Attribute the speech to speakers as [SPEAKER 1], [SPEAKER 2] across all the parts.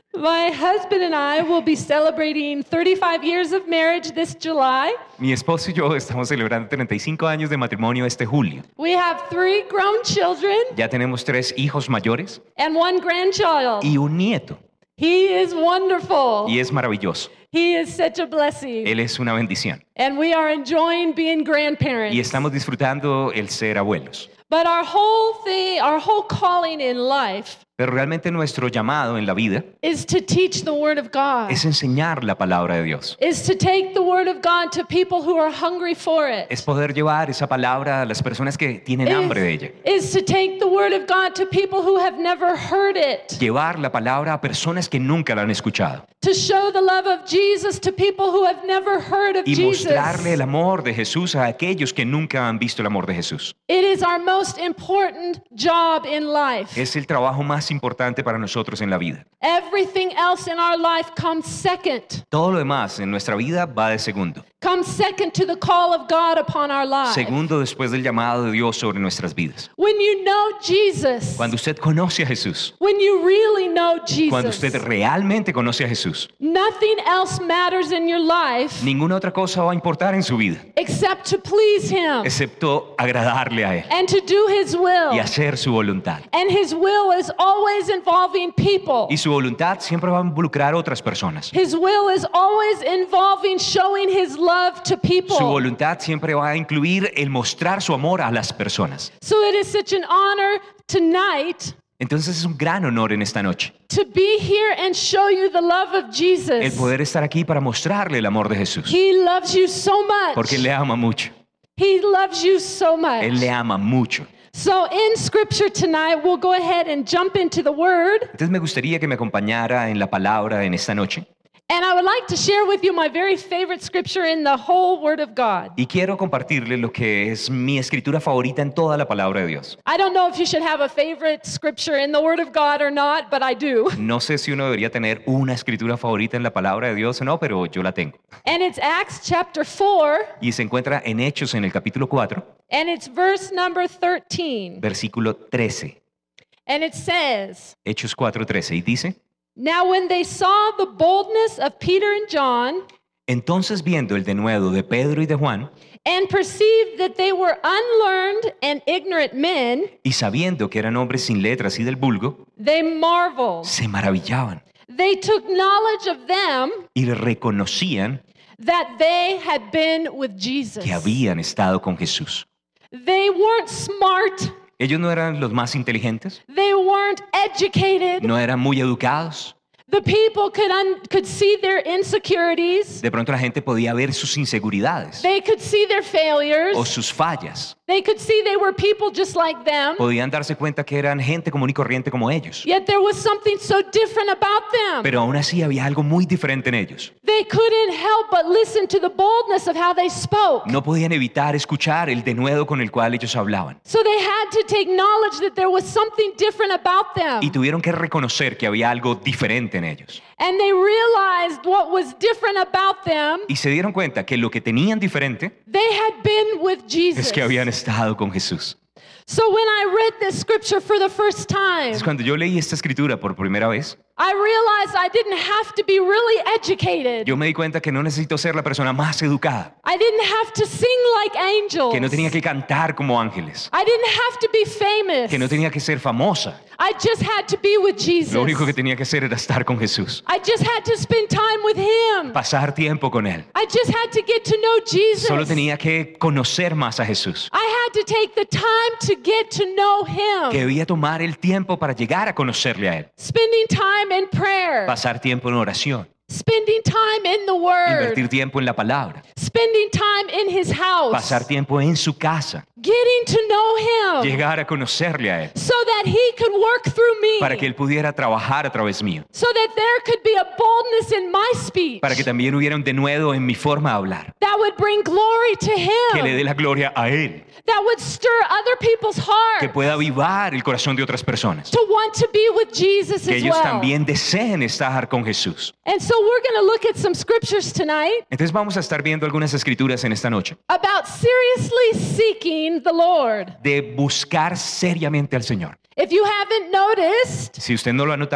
[SPEAKER 1] My husband and I will be celebrating 35 years of marriage this July.
[SPEAKER 2] Mi esposo y yo estamos celebrando 35 años de matrimonio este julio.
[SPEAKER 1] We have 3 grown children
[SPEAKER 2] Ya tenemos 3 hijos mayores
[SPEAKER 1] and 1 grandchild.
[SPEAKER 2] y un nieto.
[SPEAKER 1] He is wonderful.
[SPEAKER 2] Y es maravilloso.
[SPEAKER 1] He is such a blessing.
[SPEAKER 2] Él es una bendición.
[SPEAKER 1] And we are enjoying being grandparents.
[SPEAKER 2] Y estamos disfrutando el ser abuelos.
[SPEAKER 1] But our whole calling in life
[SPEAKER 2] Pero realmente nuestro llamado en la vida
[SPEAKER 1] is to teach the Word of God.
[SPEAKER 2] es enseñar la palabra de Dios.
[SPEAKER 1] Is to take the Word of God to people who are hungry for it.
[SPEAKER 2] Es poder llevar esa palabra a las personas que tienen hambre de ella.
[SPEAKER 1] Is to take the Word of God to people who have never heard it.
[SPEAKER 2] Llevar la palabra a personas que nunca la han escuchado.
[SPEAKER 1] To show the love of Jesus to people who have never heard of
[SPEAKER 2] Y
[SPEAKER 1] Jesus.
[SPEAKER 2] mostrarle el amor de Jesús a aquellos que nunca han visto el amor de Jesús.
[SPEAKER 1] It is our most important job in life.
[SPEAKER 2] Es el trabajo más importante para nosotros en la vida.
[SPEAKER 1] Everything else in our life comes second.
[SPEAKER 2] Todo lo demás en nuestra vida va de segundo.
[SPEAKER 1] Comes second to the call of God upon our lives.
[SPEAKER 2] Segundo después del llamado de Dios sobre nuestras vidas.
[SPEAKER 1] When you know Jesus.
[SPEAKER 2] Cuando usted conoce a Jesús.
[SPEAKER 1] When you really know Jesus.
[SPEAKER 2] Cuando usted realmente conoce a Jesús.
[SPEAKER 1] Nothing else matters in your life.
[SPEAKER 2] Ninguna otra cosa va a importar en su vida.
[SPEAKER 1] Except to please Him.
[SPEAKER 2] Excepto agradarle a Él.
[SPEAKER 1] And to do His will.
[SPEAKER 2] Y hacer su voluntad.
[SPEAKER 1] And His will is always involving people.
[SPEAKER 2] Y su voluntad siempre va a involucrar a otras personas.
[SPEAKER 1] His will is always involving showing His love to people.
[SPEAKER 2] Su voluntad siempre va a incluir el mostrar su amor a las personas.
[SPEAKER 1] So it is such an honor tonight.
[SPEAKER 2] Entonces es un gran honor en esta noche.
[SPEAKER 1] To be here and show you the love of Jesus.
[SPEAKER 2] El poder estar aquí para mostrarle el amor de Jesús.
[SPEAKER 1] He loves you so much.
[SPEAKER 2] Porque Él le ama mucho.
[SPEAKER 1] He loves you so much.
[SPEAKER 2] Él le ama mucho.
[SPEAKER 1] So in scripture tonight, we'll go ahead and jump into the word.
[SPEAKER 2] Entonces me gustaría que me acompañara en la palabra en esta noche.
[SPEAKER 1] And I would like to share with you my very favorite scripture in the whole Word of God.
[SPEAKER 2] Y quiero compartirle lo que es mi escritura favorita en toda la palabra de Dios.
[SPEAKER 1] I don't know if you should have a favorite scripture in the Word of God or not, but I do.
[SPEAKER 2] No sé si uno debería tener una escritura favorita en la palabra de Dios o no, pero yo la tengo.
[SPEAKER 1] And it's Acts chapter 4.
[SPEAKER 2] Y se encuentra en Hechos en el capítulo 4.
[SPEAKER 1] And it's verse number 13.
[SPEAKER 2] Versículo 13.
[SPEAKER 1] And it says,
[SPEAKER 2] Hechos 4:13. Y dice:
[SPEAKER 1] Now when they saw the boldness of Peter and John,
[SPEAKER 2] entonces viendo el denuedo de Pedro y de Juan,
[SPEAKER 1] and perceived that they were unlearned and ignorant men,
[SPEAKER 2] y sabiendo que eran hombres sin letras y del vulgo,
[SPEAKER 1] they marveled.
[SPEAKER 2] se maravillaban
[SPEAKER 1] They took knowledge of them
[SPEAKER 2] y reconocían
[SPEAKER 1] that they had been with Jesus.
[SPEAKER 2] que habían estado con Jesús.
[SPEAKER 1] They weren't smart.
[SPEAKER 2] Ellos no eran los más inteligentes,
[SPEAKER 1] They weren't educated.
[SPEAKER 2] no eran muy educados.
[SPEAKER 1] The people could see their insecurities.
[SPEAKER 2] De pronto la gente podía ver sus inseguridades
[SPEAKER 1] They could see their failures.
[SPEAKER 2] o sus fallas.
[SPEAKER 1] They could see they were people just like them.
[SPEAKER 2] Podían darse cuenta que eran gente común y corriente como ellos.
[SPEAKER 1] Yet there was something so different about them.
[SPEAKER 2] Pero aún así había algo muy diferente en ellos.
[SPEAKER 1] They couldn't help but listen to the boldness of how they spoke.
[SPEAKER 2] No podían evitar escuchar el denuedo con el cual ellos hablaban.
[SPEAKER 1] So they had to take knowledge that there was something different about them.
[SPEAKER 2] Y tuvieron que reconocer que había algo diferente en ellos.
[SPEAKER 1] And they realized what was different about them.
[SPEAKER 2] Y se dieron cuenta que lo que tenían diferente
[SPEAKER 1] They had been with Jesus.
[SPEAKER 2] es que habían estado con Jesús.
[SPEAKER 1] So when I read this scripture for the first time,
[SPEAKER 2] Entonces, cuando yo leí esta escritura por primera vez,
[SPEAKER 1] I realized I didn't have to be really educated.
[SPEAKER 2] yo me di cuenta que no necesito ser la persona más educada,
[SPEAKER 1] I didn't have to sing like angels.
[SPEAKER 2] que no tenía que cantar como ángeles,
[SPEAKER 1] I didn't have to be famous.
[SPEAKER 2] que no tenía que ser famosa.
[SPEAKER 1] I just had to be with Jesus.
[SPEAKER 2] Lo único que tenía que hacer era estar con Jesús,
[SPEAKER 1] I just had to spend time with Him.
[SPEAKER 2] pasar tiempo con Él.
[SPEAKER 1] I just had to get to know Jesus.
[SPEAKER 2] Solo tenía que conocer más a Jesús,
[SPEAKER 1] I had to take the time to get to know Him.
[SPEAKER 2] que debía tomar el tiempo para llegar a conocerle a Él,
[SPEAKER 1] Spending time in prayer.
[SPEAKER 2] pasar tiempo en oración,
[SPEAKER 1] Spending time in the Word.
[SPEAKER 2] invertir tiempo en la palabra,
[SPEAKER 1] Spending time in His house.
[SPEAKER 2] pasar tiempo en su casa,
[SPEAKER 1] Getting to know Him.
[SPEAKER 2] llegar a conocerle a Él,
[SPEAKER 1] So that He could work through me.
[SPEAKER 2] para que Él pudiera trabajar a través mío,
[SPEAKER 1] So that there could be a boldness in my speech.
[SPEAKER 2] para que también hubiera un denuedo en mi forma de hablar,
[SPEAKER 1] That would bring glory to
[SPEAKER 2] que le
[SPEAKER 1] Him.
[SPEAKER 2] dé la gloria a Él,
[SPEAKER 1] That would stir other people's
[SPEAKER 2] que
[SPEAKER 1] hearts.
[SPEAKER 2] pueda avivar el corazón de otras personas,
[SPEAKER 1] To want to be with Jesus
[SPEAKER 2] que
[SPEAKER 1] as
[SPEAKER 2] ellos
[SPEAKER 1] well.
[SPEAKER 2] también deseen estar con Jesús.
[SPEAKER 1] And so we're going to look at some scriptures tonight
[SPEAKER 2] Entonces vamos a estar viendo algunas escrituras en esta noche
[SPEAKER 1] about seriously seeking the Lord.
[SPEAKER 2] de buscar seriamente al Señor.
[SPEAKER 1] If you haven't noticed,
[SPEAKER 2] Si usted no lo ha notado,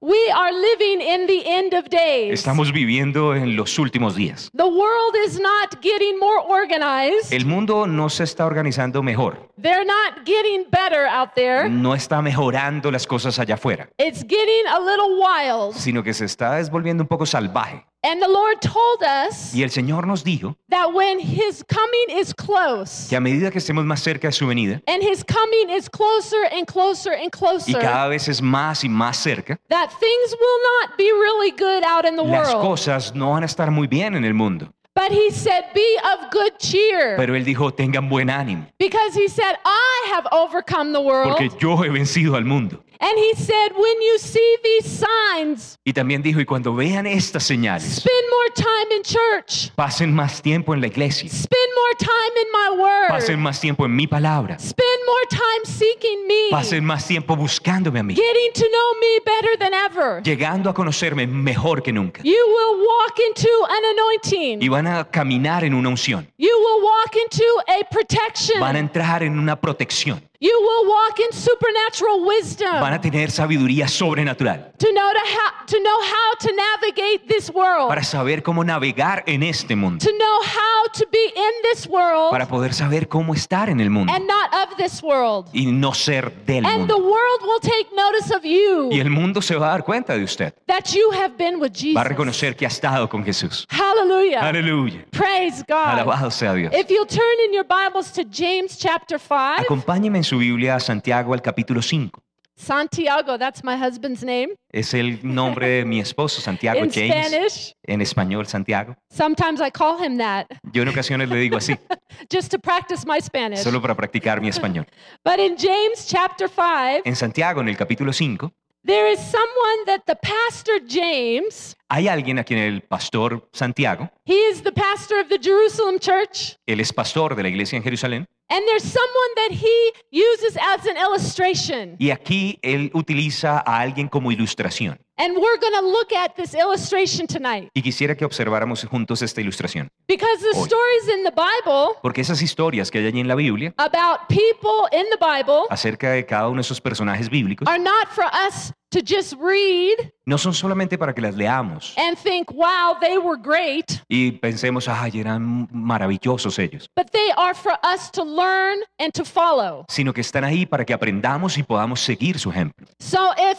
[SPEAKER 1] We are living in the end of days.
[SPEAKER 2] Estamos viviendo en los últimos días.
[SPEAKER 1] The world is not getting more organized.
[SPEAKER 2] El mundo no se está organizando mejor.
[SPEAKER 1] They're not getting better out there.
[SPEAKER 2] No está mejorando las cosas allá afuera,
[SPEAKER 1] It's getting a little wild.
[SPEAKER 2] sino que se está volviendo un poco salvaje.
[SPEAKER 1] And the Lord told us
[SPEAKER 2] Y el Señor nos dijo
[SPEAKER 1] that when His coming is close,
[SPEAKER 2] que a medida que estemos más cerca de su venida,
[SPEAKER 1] and His coming is closer and closer and
[SPEAKER 2] y
[SPEAKER 1] closer,
[SPEAKER 2] cada vez es más y más cerca,
[SPEAKER 1] that things will not be really good out in the
[SPEAKER 2] las
[SPEAKER 1] world.
[SPEAKER 2] cosas no van a estar muy bien en el mundo.
[SPEAKER 1] But He said, be of good cheer.
[SPEAKER 2] Pero Él dijo, tengan buen ánimo,
[SPEAKER 1] Because He said, I have overcome the world.
[SPEAKER 2] porque yo he vencido al mundo.
[SPEAKER 1] And He said, when you see these signs,
[SPEAKER 2] Y también dijo, y cuando vean estas señales,
[SPEAKER 1] spend more time in church.
[SPEAKER 2] pasen más tiempo en la iglesia,
[SPEAKER 1] Spend more time in my word.
[SPEAKER 2] pasen más tiempo en mi palabra,
[SPEAKER 1] Spend more time seeking me.
[SPEAKER 2] pasen más tiempo buscándome a mí,
[SPEAKER 1] Getting to know me better than ever.
[SPEAKER 2] llegando a conocerme mejor que nunca.
[SPEAKER 1] You will walk into an anointing.
[SPEAKER 2] Y van a caminar en una unción,
[SPEAKER 1] You will walk into a protection.
[SPEAKER 2] van a entrar en una protección,
[SPEAKER 1] You will walk in supernatural wisdom.
[SPEAKER 2] van a tener sabiduría sobrenatural
[SPEAKER 1] To know how to navigate this world.
[SPEAKER 2] para saber cómo navegar en este mundo,
[SPEAKER 1] To know how to be in this world
[SPEAKER 2] para poder saber cómo estar en el mundo
[SPEAKER 1] and not of this world.
[SPEAKER 2] y no ser del
[SPEAKER 1] And the
[SPEAKER 2] mundo.
[SPEAKER 1] world will take notice of you,
[SPEAKER 2] Y el mundo se va a dar cuenta de usted,
[SPEAKER 1] that you have been with Jesus.
[SPEAKER 2] va a reconocer que ha estado con Jesús.
[SPEAKER 1] Hallelujah.
[SPEAKER 2] Aleluya.
[SPEAKER 1] Praise God.
[SPEAKER 2] Alabado sea Dios.
[SPEAKER 1] If you'll turn in your Bibles to James chapter 5.
[SPEAKER 2] Acompáñeme en su Biblia a Santiago al capítulo 5.
[SPEAKER 1] Santiago, that's my husband's name.
[SPEAKER 2] Es el nombre de mi esposo, Santiago
[SPEAKER 1] In
[SPEAKER 2] James.
[SPEAKER 1] Spanish,
[SPEAKER 2] En español, Santiago.
[SPEAKER 1] sometimes I call him that
[SPEAKER 2] Yo en ocasiones le digo así,
[SPEAKER 1] just to practice my Spanish.
[SPEAKER 2] solo para practicar mi español.
[SPEAKER 1] But in James chapter 5,
[SPEAKER 2] En Santiago, en el capítulo 5,
[SPEAKER 1] there is someone that the pastor James,
[SPEAKER 2] hay alguien a quien el pastor Santiago,
[SPEAKER 1] he is the pastor of the Jerusalem church,
[SPEAKER 2] él es pastor de la iglesia en Jerusalén,
[SPEAKER 1] and there's someone that he uses as an illustration.
[SPEAKER 2] y aquí él utiliza a alguien como ilustración.
[SPEAKER 1] And we're going to look at this illustration tonight
[SPEAKER 2] Y quisiera que observáramos juntos esta ilustración,
[SPEAKER 1] because the
[SPEAKER 2] Hoy.
[SPEAKER 1] stories in the Bible
[SPEAKER 2] porque esas historias que hay allí en la Biblia
[SPEAKER 1] about people in the Bible
[SPEAKER 2] acerca de cada uno de esos personajes bíblicos
[SPEAKER 1] are not for us to just read
[SPEAKER 2] no son solamente para que las leamos
[SPEAKER 1] and think, wow, they were great,
[SPEAKER 2] y pensemos, ay, eran maravillosos ellos,
[SPEAKER 1] but they are for us to learn and to follow.
[SPEAKER 2] sino que están ahí para que aprendamos y podamos seguir su ejemplo.
[SPEAKER 1] So if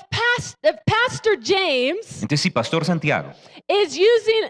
[SPEAKER 1] Pastor James
[SPEAKER 2] Entonces, si Pastor Santiago
[SPEAKER 1] is using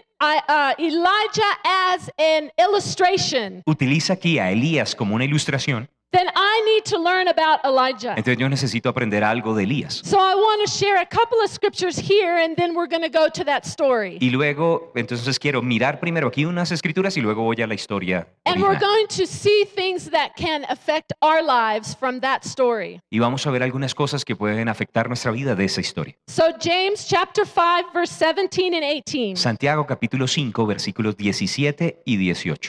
[SPEAKER 1] Elijah as an illustration,
[SPEAKER 2] utiliza aquí a Elías como una ilustración,
[SPEAKER 1] then I need to learn about Elijah.
[SPEAKER 2] entonces yo necesito aprender algo de Elías.
[SPEAKER 1] So I want to share a couple of scriptures here, and then we're going to go to that story.
[SPEAKER 2] Y luego, entonces quiero mirar primero aquí unas escrituras y luego voy a la historia
[SPEAKER 1] And we're
[SPEAKER 2] original.
[SPEAKER 1] going to see things that can affect our lives from that story.
[SPEAKER 2] Y vamos a ver algunas cosas que pueden afectar nuestra vida de esa historia.
[SPEAKER 1] So James chapter 5, verse 17 and 18.
[SPEAKER 2] Santiago capítulo 5, versículos 17 y 18.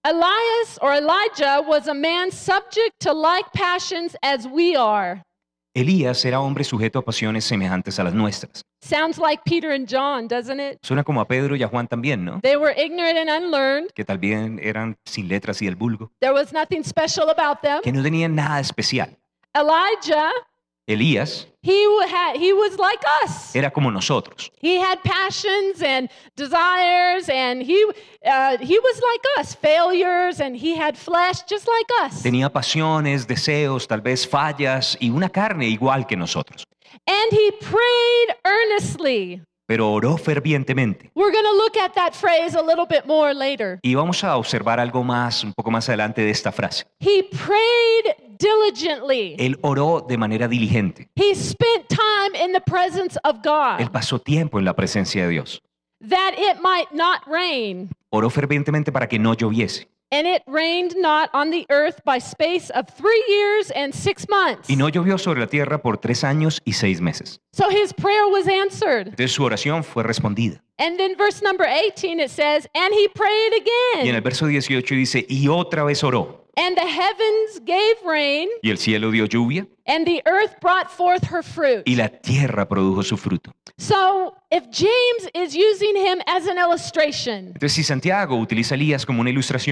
[SPEAKER 1] Elijah was a man subject to like passions as we are.
[SPEAKER 2] Elías era hombre sujeto a pasiones semejantes a las nuestras.
[SPEAKER 1] Sounds like Peter and John, doesn't it?
[SPEAKER 2] Suena como a Pedro y a Juan también, ¿no?
[SPEAKER 1] They were ignorant and unlearned.
[SPEAKER 2] Que también eran sin letras y del vulgo,
[SPEAKER 1] There was nothing special about them.
[SPEAKER 2] que no tenían nada especial.
[SPEAKER 1] Elijah,
[SPEAKER 2] Elías
[SPEAKER 1] he was like us.
[SPEAKER 2] era como nosotros.
[SPEAKER 1] He had passions and desires, and he was like us, failures, and he had flesh just like us.
[SPEAKER 2] Tenía pasiones, deseos, tal vez fallas y una carne igual que nosotros.
[SPEAKER 1] And he prayed earnestly.
[SPEAKER 2] Pero oró fervientemente.
[SPEAKER 1] We're going to look at that phrase a little bit more later.
[SPEAKER 2] Y vamos a observar algo más, un poco más adelante de esta frase.
[SPEAKER 1] He prayed diligently.
[SPEAKER 2] Él oró de manera diligente.
[SPEAKER 1] He spent time in the presence of
[SPEAKER 2] Él
[SPEAKER 1] God
[SPEAKER 2] pasó tiempo en la presencia de Dios.
[SPEAKER 1] that it might not rain.
[SPEAKER 2] Oró fervientemente para que no lloviese.
[SPEAKER 1] And it rained not on the earth by space of 3 years and 6 months.
[SPEAKER 2] Y no llovió sobre la tierra por 3 años y 6 meses.
[SPEAKER 1] So his prayer was answered.
[SPEAKER 2] Entonces su oración fue respondida.
[SPEAKER 1] And then verse number 18 it says, and he prayed
[SPEAKER 2] Y en el
[SPEAKER 1] again.
[SPEAKER 2] verso 18 dice, y otra vez oró.
[SPEAKER 1] And the heavens gave rain,
[SPEAKER 2] Y el cielo dio lluvia
[SPEAKER 1] and the earth brought forth her fruit.
[SPEAKER 2] y la tierra produjo su fruto.
[SPEAKER 1] So if James is using him as an illustration,
[SPEAKER 2] Entonces si Santiago utiliza a Elías como una ilustración,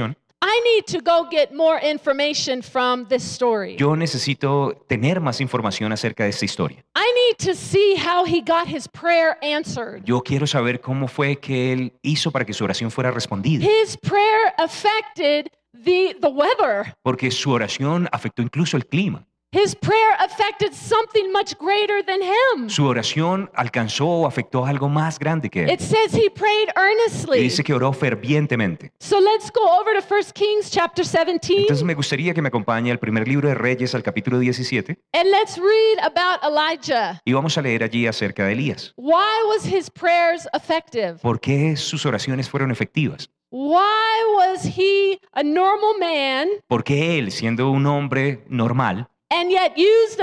[SPEAKER 1] I need to go get more information from this story.
[SPEAKER 2] Yo necesito tener más información acerca de esta historia.
[SPEAKER 1] I need to see how he got his prayer answered.
[SPEAKER 2] Yo quiero saber cómo fue que él hizo para que su oración fuera respondida.
[SPEAKER 1] His prayer affected the weather.
[SPEAKER 2] Porque su oración afectó incluso el clima.
[SPEAKER 1] His prayer affected something much greater than him.
[SPEAKER 2] Su oración alcanzó o afectó algo más grande que él.
[SPEAKER 1] It says he prayed
[SPEAKER 2] Y
[SPEAKER 1] earnestly.
[SPEAKER 2] dice que oró fervientemente.
[SPEAKER 1] So let's go over to 1 Kings chapter 17
[SPEAKER 2] Entonces me gustaría que me acompañe al primer libro de Reyes, al capítulo 17,
[SPEAKER 1] and let's read about Elijah.
[SPEAKER 2] y vamos a leer allí acerca de Elías.
[SPEAKER 1] Why was his prayers effective?
[SPEAKER 2] ¿Por qué sus oraciones fueron efectivas?
[SPEAKER 1] Why was he a normal man
[SPEAKER 2] ¿Por qué él, siendo un hombre normal,
[SPEAKER 1] and yet used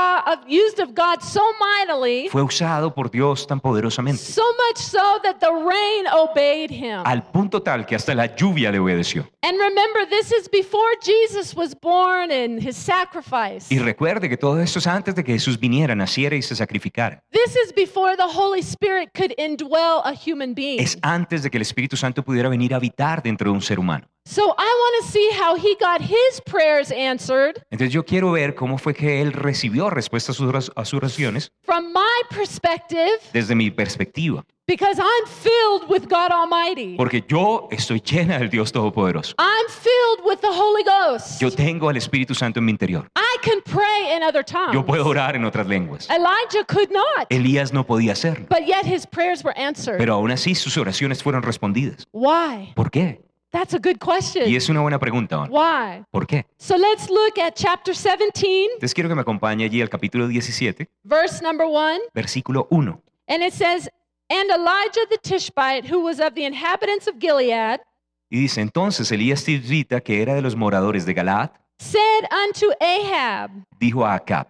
[SPEAKER 1] of God so mightily,
[SPEAKER 2] fue usado por Dios tan poderosamente?
[SPEAKER 1] so much so that the rain obeyed him?
[SPEAKER 2] Al punto tal que hasta la lluvia le obedeció.
[SPEAKER 1] And remember, this is before Jesus was born and his sacrifice.
[SPEAKER 2] Y recuerde que todo esto es antes de que Jesús viniera, naciera y se sacrificara.
[SPEAKER 1] This is before the Holy Spirit could indwell a human being.
[SPEAKER 2] Es antes de que el Espíritu Santo pudiera venir a habitar dentro de un ser humano.
[SPEAKER 1] So I want to see how he got his prayers answered
[SPEAKER 2] Entonces yo quiero ver cómo fue que él recibió respuesta a sus oraciones
[SPEAKER 1] from my perspective,
[SPEAKER 2] desde mi perspectiva.
[SPEAKER 1] because I'm filled with God Almighty.
[SPEAKER 2] Porque yo estoy llena del Dios Todopoderoso.
[SPEAKER 1] I'm filled with the Holy Ghost.
[SPEAKER 2] Yo tengo al Espíritu Santo en mi interior.
[SPEAKER 1] I can pray in other tongues.
[SPEAKER 2] Yo puedo orar en otras lenguas.
[SPEAKER 1] Elijah could not,
[SPEAKER 2] Elías no podía hacerlo,
[SPEAKER 1] but yet his prayers were answered.
[SPEAKER 2] pero aún así sus oraciones fueron respondidas.
[SPEAKER 1] Why?
[SPEAKER 2] ¿Por qué?
[SPEAKER 1] That's a good question.
[SPEAKER 2] Y es una buena pregunta, ¿no?
[SPEAKER 1] Why?
[SPEAKER 2] ¿Por qué?
[SPEAKER 1] So let's look at chapter 17,
[SPEAKER 2] Entonces quiero que me acompañe allí al capítulo 17,
[SPEAKER 1] verse number 1.
[SPEAKER 2] versículo 1.
[SPEAKER 1] And it says, "And Elijah the Tishbite, who was of the inhabitants of Gilead,
[SPEAKER 2] Y dice, entonces Elías Tisbita, que era de los moradores de Galaad,
[SPEAKER 1] said unto Ahab,
[SPEAKER 2] dijo a Acab,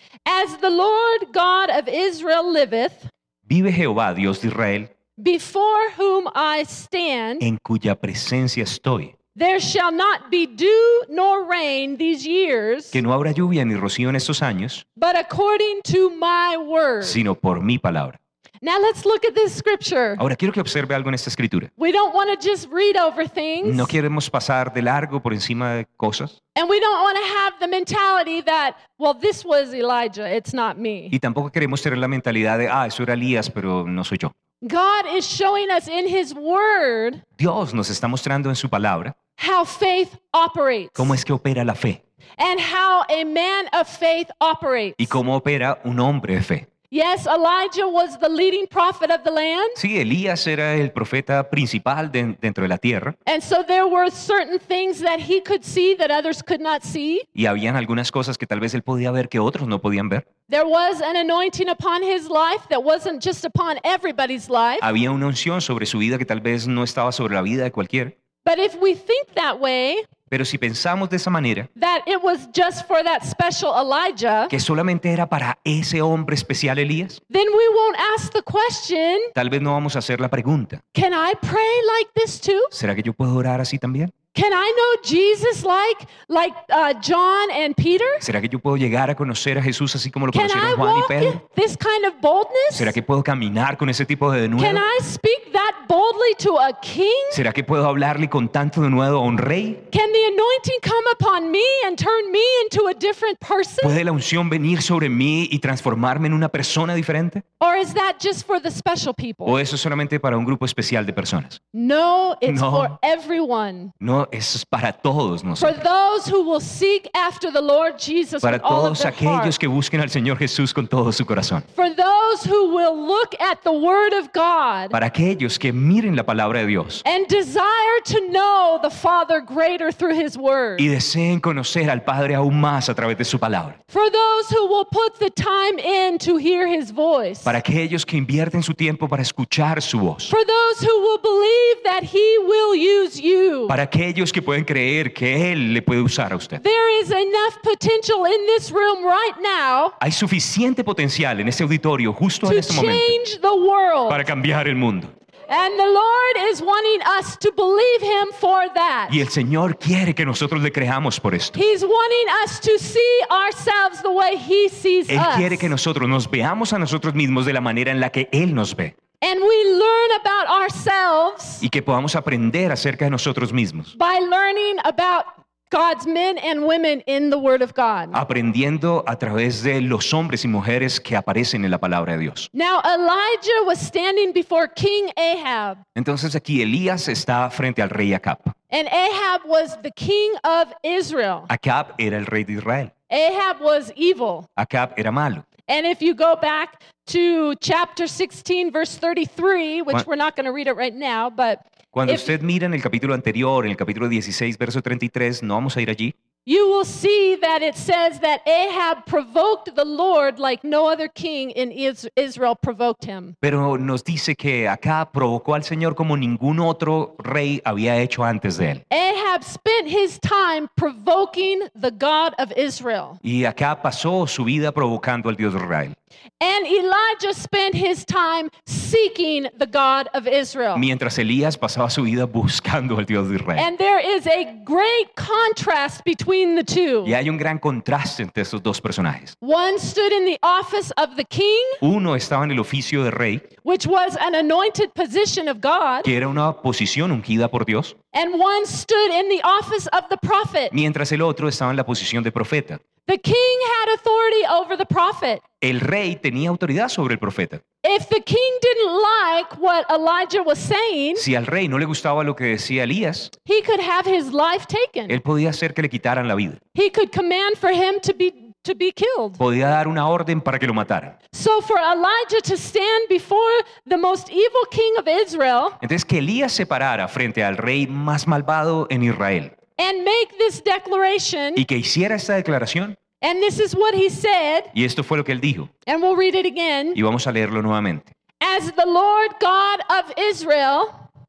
[SPEAKER 1] As the Lord God of Israel liveth,
[SPEAKER 2] vive Jehová, Dios de Israel,
[SPEAKER 1] before whom I stand,
[SPEAKER 2] en cuya presencia estoy,
[SPEAKER 1] there shall not be dew nor rain these years,
[SPEAKER 2] que no habrá lluvia ni rocío en estos años,
[SPEAKER 1] but according to my word."
[SPEAKER 2] sino por mi palabra.
[SPEAKER 1] Now let's look at this scripture.
[SPEAKER 2] Ahora quiero que observe algo en esta escritura.
[SPEAKER 1] We don't want to just read over things,
[SPEAKER 2] No queremos pasar de largo por encima de cosas
[SPEAKER 1] and we don't want to have the mentality that, well, this was Elijah, it's not me.
[SPEAKER 2] y tampoco queremos tener la mentalidad de, eso era Elías, pero no soy yo.
[SPEAKER 1] God is showing us in his word
[SPEAKER 2] Dios nos está mostrando en su palabra
[SPEAKER 1] how faith operates
[SPEAKER 2] cómo es que opera la fe
[SPEAKER 1] and how a man of faith operates.
[SPEAKER 2] y cómo opera un hombre de fe.
[SPEAKER 1] Yes, Elijah was the leading prophet of the land.
[SPEAKER 2] Sí, Elías era el profeta principal dentro de la tierra
[SPEAKER 1] And so there were certain things that he could see that others could not see.
[SPEAKER 2] y habían algunas cosas que tal vez él podía ver que otros no podían ver.
[SPEAKER 1] There was an anointing upon his life that wasn't just upon everybody's life.
[SPEAKER 2] Había una unción sobre su vida que tal vez no estaba sobre la vida de cualquiera.
[SPEAKER 1] But if we think that way,
[SPEAKER 2] Pero si pensamos de esa manera,
[SPEAKER 1] that it was just for that special Elijah,
[SPEAKER 2] que solamente era para ese hombre especial Elías,
[SPEAKER 1] then we won't ask the question,
[SPEAKER 2] tal vez no vamos a hacer la pregunta,
[SPEAKER 1] can I pray like this too?
[SPEAKER 2] ¿será que yo puedo orar así también?
[SPEAKER 1] Can I know Jesus like John and Peter?
[SPEAKER 2] ¿Será que yo puedo llegar a conocer a Jesús así como lo
[SPEAKER 1] Can I
[SPEAKER 2] conocieron Juan y
[SPEAKER 1] walk in
[SPEAKER 2] Pedro?
[SPEAKER 1] this kind of boldness?
[SPEAKER 2] ¿Será que puedo caminar con ese tipo de denuedo?
[SPEAKER 1] Can I speak that boldly to a king?
[SPEAKER 2] ¿Será que puedo hablarle con tanto denuedo a un rey?
[SPEAKER 1] Can the anointing come upon me and turn me into a different person?
[SPEAKER 2] ¿Puede la unción venir sobre mí y transformarme en una persona diferente?
[SPEAKER 1] Or is that just for the special people?
[SPEAKER 2] ¿O eso es solamente para un grupo especial de personas?
[SPEAKER 1] No, it's
[SPEAKER 2] No.
[SPEAKER 1] for everyone.
[SPEAKER 2] No, eso es para todos
[SPEAKER 1] For
[SPEAKER 2] nosotros.
[SPEAKER 1] those who will seek after the Lord Jesus
[SPEAKER 2] Para
[SPEAKER 1] with all of
[SPEAKER 2] todos
[SPEAKER 1] their
[SPEAKER 2] aquellos
[SPEAKER 1] heart.
[SPEAKER 2] que busquen al Señor Jesús con todo su corazón.
[SPEAKER 1] For those who will look at the Word of God
[SPEAKER 2] Para aquellos que miren la palabra de Dios
[SPEAKER 1] and desire to know the Father greater through His Word.
[SPEAKER 2] y deseen conocer al Padre aún más a través de su palabra.
[SPEAKER 1] For those who will put the time in to hear His voice.
[SPEAKER 2] Para aquellos que invierten su tiempo para escuchar su voz.
[SPEAKER 1] For those who will believe that He will use you.
[SPEAKER 2] Para aquellos que pueden creer que Él le puede usar a usted.
[SPEAKER 1] There is enough potential in this room right now
[SPEAKER 2] Hay suficiente potencial en este auditorio justo en
[SPEAKER 1] to
[SPEAKER 2] este momento
[SPEAKER 1] change the world.
[SPEAKER 2] para cambiar el mundo.
[SPEAKER 1] And the Lord is wanting us to believe Him for that.
[SPEAKER 2] Y el Señor quiere que nosotros le creamos por esto.
[SPEAKER 1] He's wanting us to see ourselves the way He sees
[SPEAKER 2] Él quiere que
[SPEAKER 1] us.
[SPEAKER 2] nosotros nos veamos a nosotros mismos de la manera en la que Él nos ve.
[SPEAKER 1] And we learn about ourselves
[SPEAKER 2] y que podamos aprender acerca de nosotros mismos,
[SPEAKER 1] by learning about God's men and women in the Word of God.
[SPEAKER 2] aprendiendo a través de los hombres y mujeres que aparecen en la palabra de Dios.
[SPEAKER 1] Now, Elijah was standing before King Ahab,
[SPEAKER 2] Entonces aquí Elías está frente al rey Acab.
[SPEAKER 1] and Ahab was the king of Israel.
[SPEAKER 2] Acab era el rey de Israel.
[SPEAKER 1] Ahab was evil.
[SPEAKER 2] Acab era malo.
[SPEAKER 1] And if you go back to chapter 16, verse 33, which
[SPEAKER 2] Juan-
[SPEAKER 1] we're not going to read it right now, but
[SPEAKER 2] Cuando
[SPEAKER 1] if
[SPEAKER 2] usted mira en el capítulo anterior, en el capítulo 16, verso 33, no vamos a ir allí,
[SPEAKER 1] you will see that it says that Ahab provoked the Lord like no other king in Israel provoked him.
[SPEAKER 2] pero nos dice que Acab provocó al Señor como ningún otro rey había hecho antes de él.
[SPEAKER 1] Ahab spent his time provoking the God of Israel.
[SPEAKER 2] Y Acab pasó su vida provocando al Dios de Israel.
[SPEAKER 1] And Elijah spent his time seeking the God of Israel.
[SPEAKER 2] Mientras Elías pasaba su vida buscando al Dios de Israel.
[SPEAKER 1] And there is a great contrast between the two.
[SPEAKER 2] Y hay un gran contraste entre estos dos personajes.
[SPEAKER 1] One stood in the office of the king,
[SPEAKER 2] Uno estaba en el oficio de rey,
[SPEAKER 1] which was an anointed position of God,
[SPEAKER 2] que era una posición ungida por Dios,
[SPEAKER 1] and one stood in the office of the prophet.
[SPEAKER 2] mientras el otro estaba en la posición de profeta.
[SPEAKER 1] The king had authority over the prophet.
[SPEAKER 2] El rey tenía autoridad sobre el profeta.
[SPEAKER 1] If the king didn't like what Elijah was saying,
[SPEAKER 2] Si al rey no le gustaba lo que decía Elías,
[SPEAKER 1] he could have his life taken.
[SPEAKER 2] él podía hacer que le quitaran la vida.
[SPEAKER 1] He could command for him to be killed.
[SPEAKER 2] Podía dar una orden para que lo mataran.
[SPEAKER 1] So for Elijah to stand before the most evil king of Israel
[SPEAKER 2] Entonces que Elías se parara frente al rey más malvado en Israel
[SPEAKER 1] and make this declaration,
[SPEAKER 2] y que hiciera esta declaración,
[SPEAKER 1] and this is what he said,
[SPEAKER 2] y esto fue lo que él dijo,
[SPEAKER 1] and we'll read it again.
[SPEAKER 2] y vamos a leerlo nuevamente.
[SPEAKER 1] As the Lord God of Israel,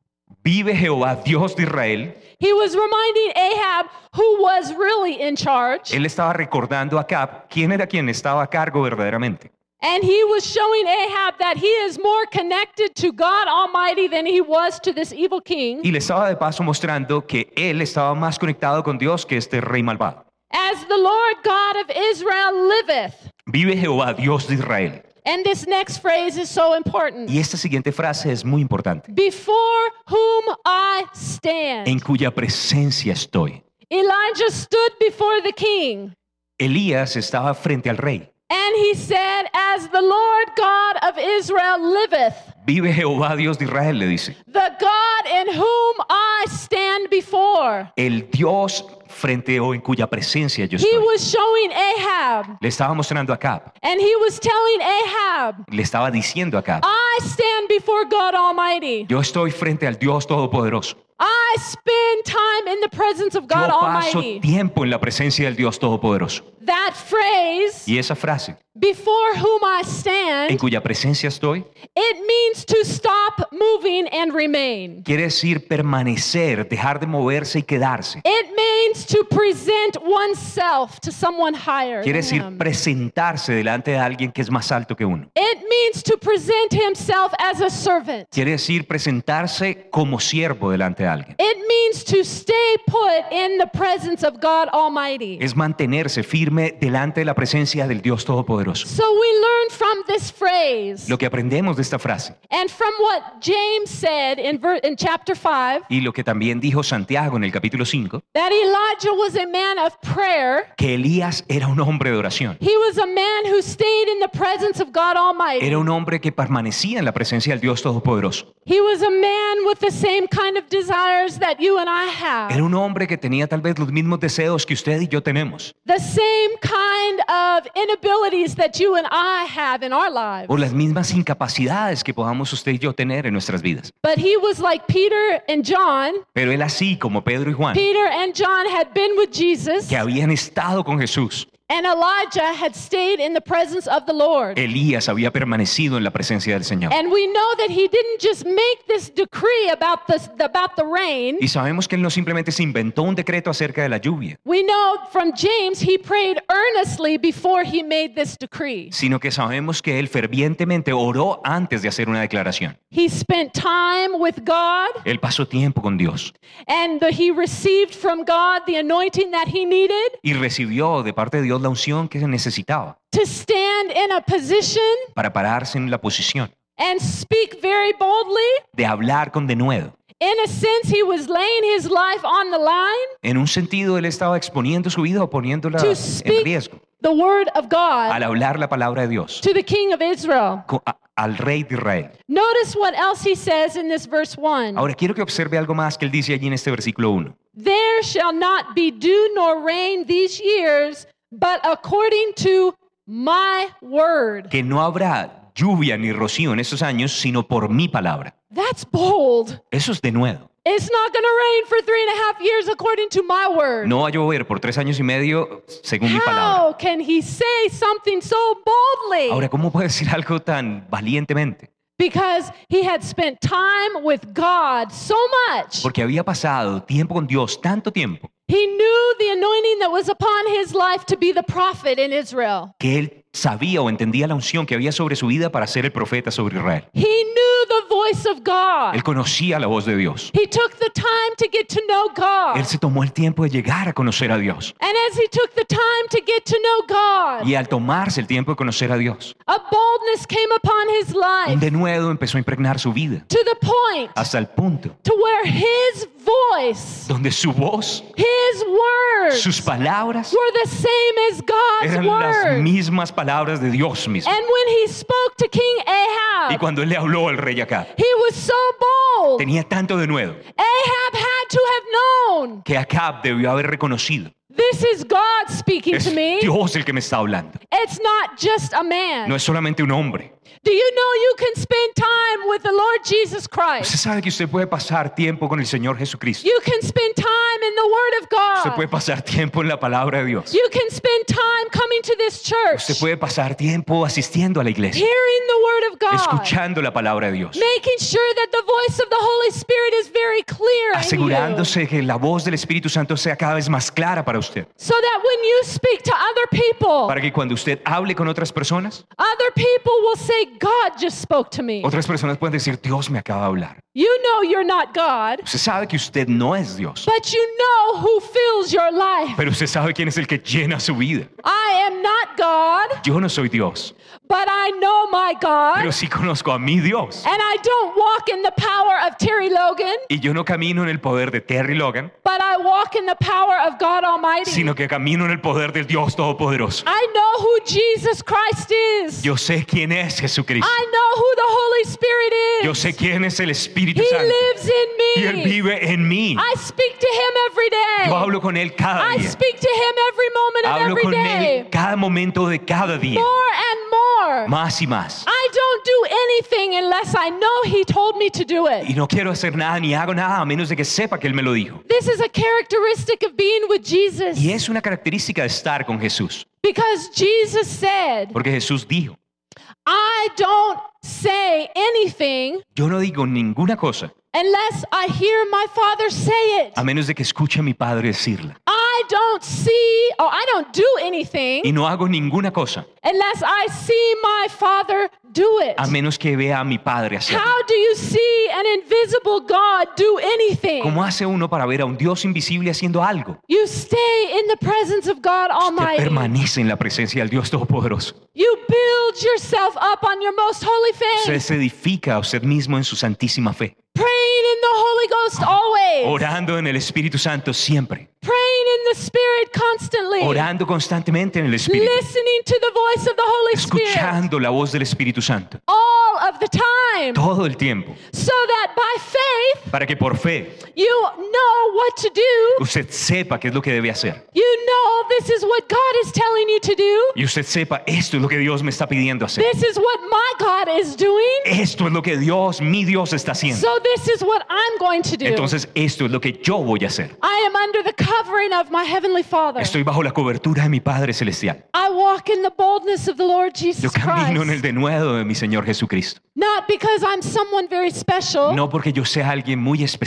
[SPEAKER 2] Vive Jehová, Dios de Israel.
[SPEAKER 1] he was reminding Ahab who was really in charge,
[SPEAKER 2] Él estaba recordando a Acab quién era quien estaba a cargo verdaderamente.
[SPEAKER 1] and he was showing Ahab that he is more connected to God Almighty than he was to this evil king.
[SPEAKER 2] Y le estaba de paso mostrando que él estaba más conectado con Dios que este rey malvado.
[SPEAKER 1] As the Lord God of Israel liveth.
[SPEAKER 2] Vive Jehová, Dios de Israel.
[SPEAKER 1] And this next phrase is so important.
[SPEAKER 2] Y esta siguiente frase es muy importante.
[SPEAKER 1] Before whom I stand.
[SPEAKER 2] En cuya presencia estoy.
[SPEAKER 1] Elijah stood before the king,
[SPEAKER 2] Elías estaba frente al rey.
[SPEAKER 1] and he said, as the Lord God of Israel liveth,
[SPEAKER 2] Vive Jehová, Dios de Israel, le dice.
[SPEAKER 1] the God in whom I stand before.
[SPEAKER 2] El Dios frente o en cuya presencia yo
[SPEAKER 1] He
[SPEAKER 2] estoy.
[SPEAKER 1] was showing Ahab,
[SPEAKER 2] Le estaba mostrando a Acab.
[SPEAKER 1] and he was telling Ahab,
[SPEAKER 2] Le estaba diciendo a Acab.
[SPEAKER 1] I stand before God Almighty.
[SPEAKER 2] Yo estoy frente al Dios Todopoderoso.
[SPEAKER 1] I spend time in the presence of
[SPEAKER 2] Yo
[SPEAKER 1] God
[SPEAKER 2] paso
[SPEAKER 1] Almighty.
[SPEAKER 2] tiempo en la presencia del Dios Todopoderoso.
[SPEAKER 1] That phrase,
[SPEAKER 2] Y esa frase,
[SPEAKER 1] before whom I
[SPEAKER 2] en
[SPEAKER 1] stand,
[SPEAKER 2] cuya presencia estoy,
[SPEAKER 1] it means to stop moving and remain.
[SPEAKER 2] quiere decir permanecer, dejar de moverse y quedarse.
[SPEAKER 1] It means to present oneself to someone higher
[SPEAKER 2] Quiere
[SPEAKER 1] than
[SPEAKER 2] decir
[SPEAKER 1] him.
[SPEAKER 2] presentarse delante de alguien que es más alto que uno.
[SPEAKER 1] It means to present himself as a servant.
[SPEAKER 2] Quiere decir presentarse como siervo delante de alguien.
[SPEAKER 1] It means to stay put in the presence of God Almighty.
[SPEAKER 2] Es mantenerse firme delante de la presencia del Dios Todopoderoso.
[SPEAKER 1] So we learn from this phrase
[SPEAKER 2] Lo que aprendemos de esta frase
[SPEAKER 1] and from what James said in chapter 5,
[SPEAKER 2] y lo que también dijo Santiago en el capítulo 5,
[SPEAKER 1] that Elijah was a man of prayer.
[SPEAKER 2] que Elías era un hombre de oración.
[SPEAKER 1] He was a man who stayed in the presence of God Almighty.
[SPEAKER 2] Era un hombre que permanecía en la presencia del Dios Todopoderoso.
[SPEAKER 1] He was a man with the same kind of desires that you and I have.
[SPEAKER 2] Era un hombre que tenía tal vez los mismos deseos que usted y yo tenemos,
[SPEAKER 1] The same kind of inabilities that you and I have in our lives.
[SPEAKER 2] o las mismas incapacidades que podamos usted y yo tener en nuestras vidas.
[SPEAKER 1] But he was like Peter and John.
[SPEAKER 2] Pero él, así como Pedro y Juan,
[SPEAKER 1] Peter and John had been with Jesus,
[SPEAKER 2] que habían estado con Jesús,
[SPEAKER 1] and Elijah had stayed in the presence of the Lord.
[SPEAKER 2] Elías había permanecido en la presencia del Señor.
[SPEAKER 1] And we know that he didn't just make this decree about the rain.
[SPEAKER 2] Y sabemos que él no simplemente se inventó un decreto acerca de la lluvia,
[SPEAKER 1] We know from James he prayed earnestly before he made this decree.
[SPEAKER 2] sino que sabemos que él fervientemente oró antes de hacer una declaración.
[SPEAKER 1] He spent time with God,
[SPEAKER 2] Él pasó tiempo con Dios
[SPEAKER 1] and he received from God the anointing that he needed
[SPEAKER 2] y recibió de parte de Dios la unción que se necesitaba
[SPEAKER 1] to stand in a position
[SPEAKER 2] para pararse en la posición
[SPEAKER 1] and speak very boldly.
[SPEAKER 2] de hablar con denuedo.
[SPEAKER 1] In a sense, he was laying his life on the line
[SPEAKER 2] En un sentido, él estaba exponiendo su vida o poniéndola
[SPEAKER 1] to
[SPEAKER 2] en
[SPEAKER 1] speak
[SPEAKER 2] riesgo
[SPEAKER 1] the word of God
[SPEAKER 2] al hablar la palabra de Dios
[SPEAKER 1] to the king of Israel.
[SPEAKER 2] al rey de Israel.
[SPEAKER 1] Notice what else he says in this verse 1.
[SPEAKER 2] Ahora quiero que observe algo más que él dice allí en este versículo 1.
[SPEAKER 1] There shall not be dew nor rain these years, but according to my word.
[SPEAKER 2] Que no habrá lluvia ni rocío en estos años, sino por mi palabra.
[SPEAKER 1] That's bold.
[SPEAKER 2] Eso es denuedo.
[SPEAKER 1] It's not going to rain for 3.5 years according to my word.
[SPEAKER 2] No va a llover por 3 años y medio según mi palabra.
[SPEAKER 1] How can he say something so boldly?
[SPEAKER 2] Ahora, ¿cómo puede decir algo tan valientemente?
[SPEAKER 1] Because he had spent time with God so much.
[SPEAKER 2] Porque había pasado tiempo con Dios, tanto tiempo,
[SPEAKER 1] He knew the anointing that was upon his life to be the prophet in Israel.
[SPEAKER 2] que él sabía o entendía la unción que había sobre su vida para ser el profeta sobre Israel.
[SPEAKER 1] He knew the voice of God.
[SPEAKER 2] Él conocía la voz de Dios.
[SPEAKER 1] He took the time to get to know God.
[SPEAKER 2] Él se tomó el tiempo de llegar a conocer a Dios.
[SPEAKER 1] And as he took the time to get to know God,
[SPEAKER 2] Y al tomarse el tiempo de conocer a Dios,
[SPEAKER 1] a boldness came upon his
[SPEAKER 2] un
[SPEAKER 1] life
[SPEAKER 2] denuedo empezó a impregnar su vida
[SPEAKER 1] to the point
[SPEAKER 2] hasta el punto
[SPEAKER 1] to where his voice,
[SPEAKER 2] donde su voz,
[SPEAKER 1] his words
[SPEAKER 2] sus palabras
[SPEAKER 1] were the same as God's
[SPEAKER 2] eran las
[SPEAKER 1] word.
[SPEAKER 2] mismas palabras de Dios mismo.
[SPEAKER 1] And when he spoke to King
[SPEAKER 2] Y
[SPEAKER 1] Ahab,
[SPEAKER 2] cuando él le habló al rey Acab,
[SPEAKER 1] he was so bold.
[SPEAKER 2] tenía tanto denuedo
[SPEAKER 1] Ahab had to have known,
[SPEAKER 2] que Acab debió haber reconocido:
[SPEAKER 1] this is God speaking
[SPEAKER 2] es
[SPEAKER 1] to me.
[SPEAKER 2] Dios el que me está hablando.
[SPEAKER 1] It's not just a man.
[SPEAKER 2] No es solamente un hombre.
[SPEAKER 1] Do you know you can spend time with the Lord Jesus
[SPEAKER 2] Usted
[SPEAKER 1] Christ?
[SPEAKER 2] sabe que usted puede pasar tiempo con el Señor Jesucristo.
[SPEAKER 1] You can spend time in the Word of
[SPEAKER 2] Usted puede
[SPEAKER 1] God.
[SPEAKER 2] pasar tiempo en la palabra de Dios.
[SPEAKER 1] You can spend time coming to this
[SPEAKER 2] Usted
[SPEAKER 1] church,
[SPEAKER 2] puede pasar tiempo asistiendo a la iglesia,
[SPEAKER 1] hearing the Word of God,
[SPEAKER 2] escuchando la palabra de Dios,
[SPEAKER 1] making sure that the voice of the Holy Spirit is very clear in you,
[SPEAKER 2] asegurándose que la voz del Espíritu Santo sea cada vez más clara para usted,
[SPEAKER 1] so that when you speak to other people,
[SPEAKER 2] para que cuando usted hable con otras personas,
[SPEAKER 1] other people will say, God just spoke to me.
[SPEAKER 2] otras personas pueden decir: Dios me acaba de hablar.
[SPEAKER 1] You know you're not God,
[SPEAKER 2] Usted sabe que usted no es Dios,
[SPEAKER 1] but you know who fills your life.
[SPEAKER 2] pero usted sabe quién es el que llena su vida.
[SPEAKER 1] I am not God,
[SPEAKER 2] Yo no soy Dios,
[SPEAKER 1] but I know my God.
[SPEAKER 2] pero sí conozco a mi Dios.
[SPEAKER 1] And I don't walk in the power of Terry Logan,
[SPEAKER 2] Y yo no camino en el poder de Terry Logan,
[SPEAKER 1] but I walk in the power of God Almighty.
[SPEAKER 2] sino que camino en el poder del Dios Todopoderoso.
[SPEAKER 1] I know who Jesus Christ is.
[SPEAKER 2] Yo sé quién es Jesucristo.
[SPEAKER 1] I know who the Holy Spirit
[SPEAKER 2] Yo
[SPEAKER 1] is.
[SPEAKER 2] sé quién es el Espíritu
[SPEAKER 1] He
[SPEAKER 2] Santo.
[SPEAKER 1] lives
[SPEAKER 2] Y Él
[SPEAKER 1] in me.
[SPEAKER 2] vive en mí.
[SPEAKER 1] I speak to him every
[SPEAKER 2] Yo
[SPEAKER 1] day.
[SPEAKER 2] hablo con Él cada
[SPEAKER 1] I
[SPEAKER 2] día.
[SPEAKER 1] speak to him every moment of
[SPEAKER 2] Hablo
[SPEAKER 1] every
[SPEAKER 2] con
[SPEAKER 1] day.
[SPEAKER 2] Él cada momento de cada día.
[SPEAKER 1] More and more.
[SPEAKER 2] Más y más.
[SPEAKER 1] I don't do anything unless I know he told me to do
[SPEAKER 2] Y
[SPEAKER 1] it.
[SPEAKER 2] no quiero hacer nada ni hago nada a menos de que sepa que Él me lo dijo.
[SPEAKER 1] This is a characteristic of being with Jesus.
[SPEAKER 2] Y es una característica de estar con Jesús.
[SPEAKER 1] Because Jesus said,
[SPEAKER 2] Porque Jesús dijo:
[SPEAKER 1] I don't say anything
[SPEAKER 2] yo no digo ninguna cosa
[SPEAKER 1] unless I hear my Father say it.
[SPEAKER 2] a menos de que escuche a mi Padre decirla.
[SPEAKER 1] I don't see, or I don't do anything
[SPEAKER 2] Y no hago ninguna cosa
[SPEAKER 1] unless I see my Father do it.
[SPEAKER 2] a menos que vea a mi Padre hacerla.
[SPEAKER 1] How do you see an invisible God do anything?
[SPEAKER 2] ¿Cómo hace uno para ver a un Dios invisible haciendo algo?
[SPEAKER 1] You stay in the presence of God
[SPEAKER 2] Usted
[SPEAKER 1] Almighty.
[SPEAKER 2] permanece en la presencia del Dios Todopoderoso.
[SPEAKER 1] You build yourself up on your most holy
[SPEAKER 2] Usted
[SPEAKER 1] faith,
[SPEAKER 2] se edifica a usted mismo en su santísima fe,
[SPEAKER 1] praying in the Holy Ghost always,
[SPEAKER 2] orando en el Espíritu Santo siempre,
[SPEAKER 1] praying in the Spirit constantly,
[SPEAKER 2] orando constantemente en el Espíritu,
[SPEAKER 1] listening to the voice of the Holy Spirit
[SPEAKER 2] escuchando la voz del Espíritu Santo
[SPEAKER 1] all of the time,
[SPEAKER 2] todo el tiempo,
[SPEAKER 1] so that by faith
[SPEAKER 2] para que por fe
[SPEAKER 1] you know what to do.
[SPEAKER 2] usted sepa qué es lo que debe hacer
[SPEAKER 1] You know this is what God is telling you to do.
[SPEAKER 2] y usted sepa: esto es lo que Dios me está pidiendo hacer,
[SPEAKER 1] This is what my God is doing.
[SPEAKER 2] esto es lo que Dios, mi Dios, está haciendo.
[SPEAKER 1] So this is what I'm going to do.
[SPEAKER 2] Entonces esto es lo que yo voy a hacer.
[SPEAKER 1] I am under the covering of my Heavenly Father.
[SPEAKER 2] Estoy bajo la cobertura de mi Padre Celestial.
[SPEAKER 1] I walk in the boldness of the Lord
[SPEAKER 2] Yo
[SPEAKER 1] Jesus
[SPEAKER 2] camino en el
[SPEAKER 1] Christ.
[SPEAKER 2] denuedo de mi Señor Jesucristo.
[SPEAKER 1] Not because I'm someone very special,
[SPEAKER 2] No porque yo sea alguien muy especial,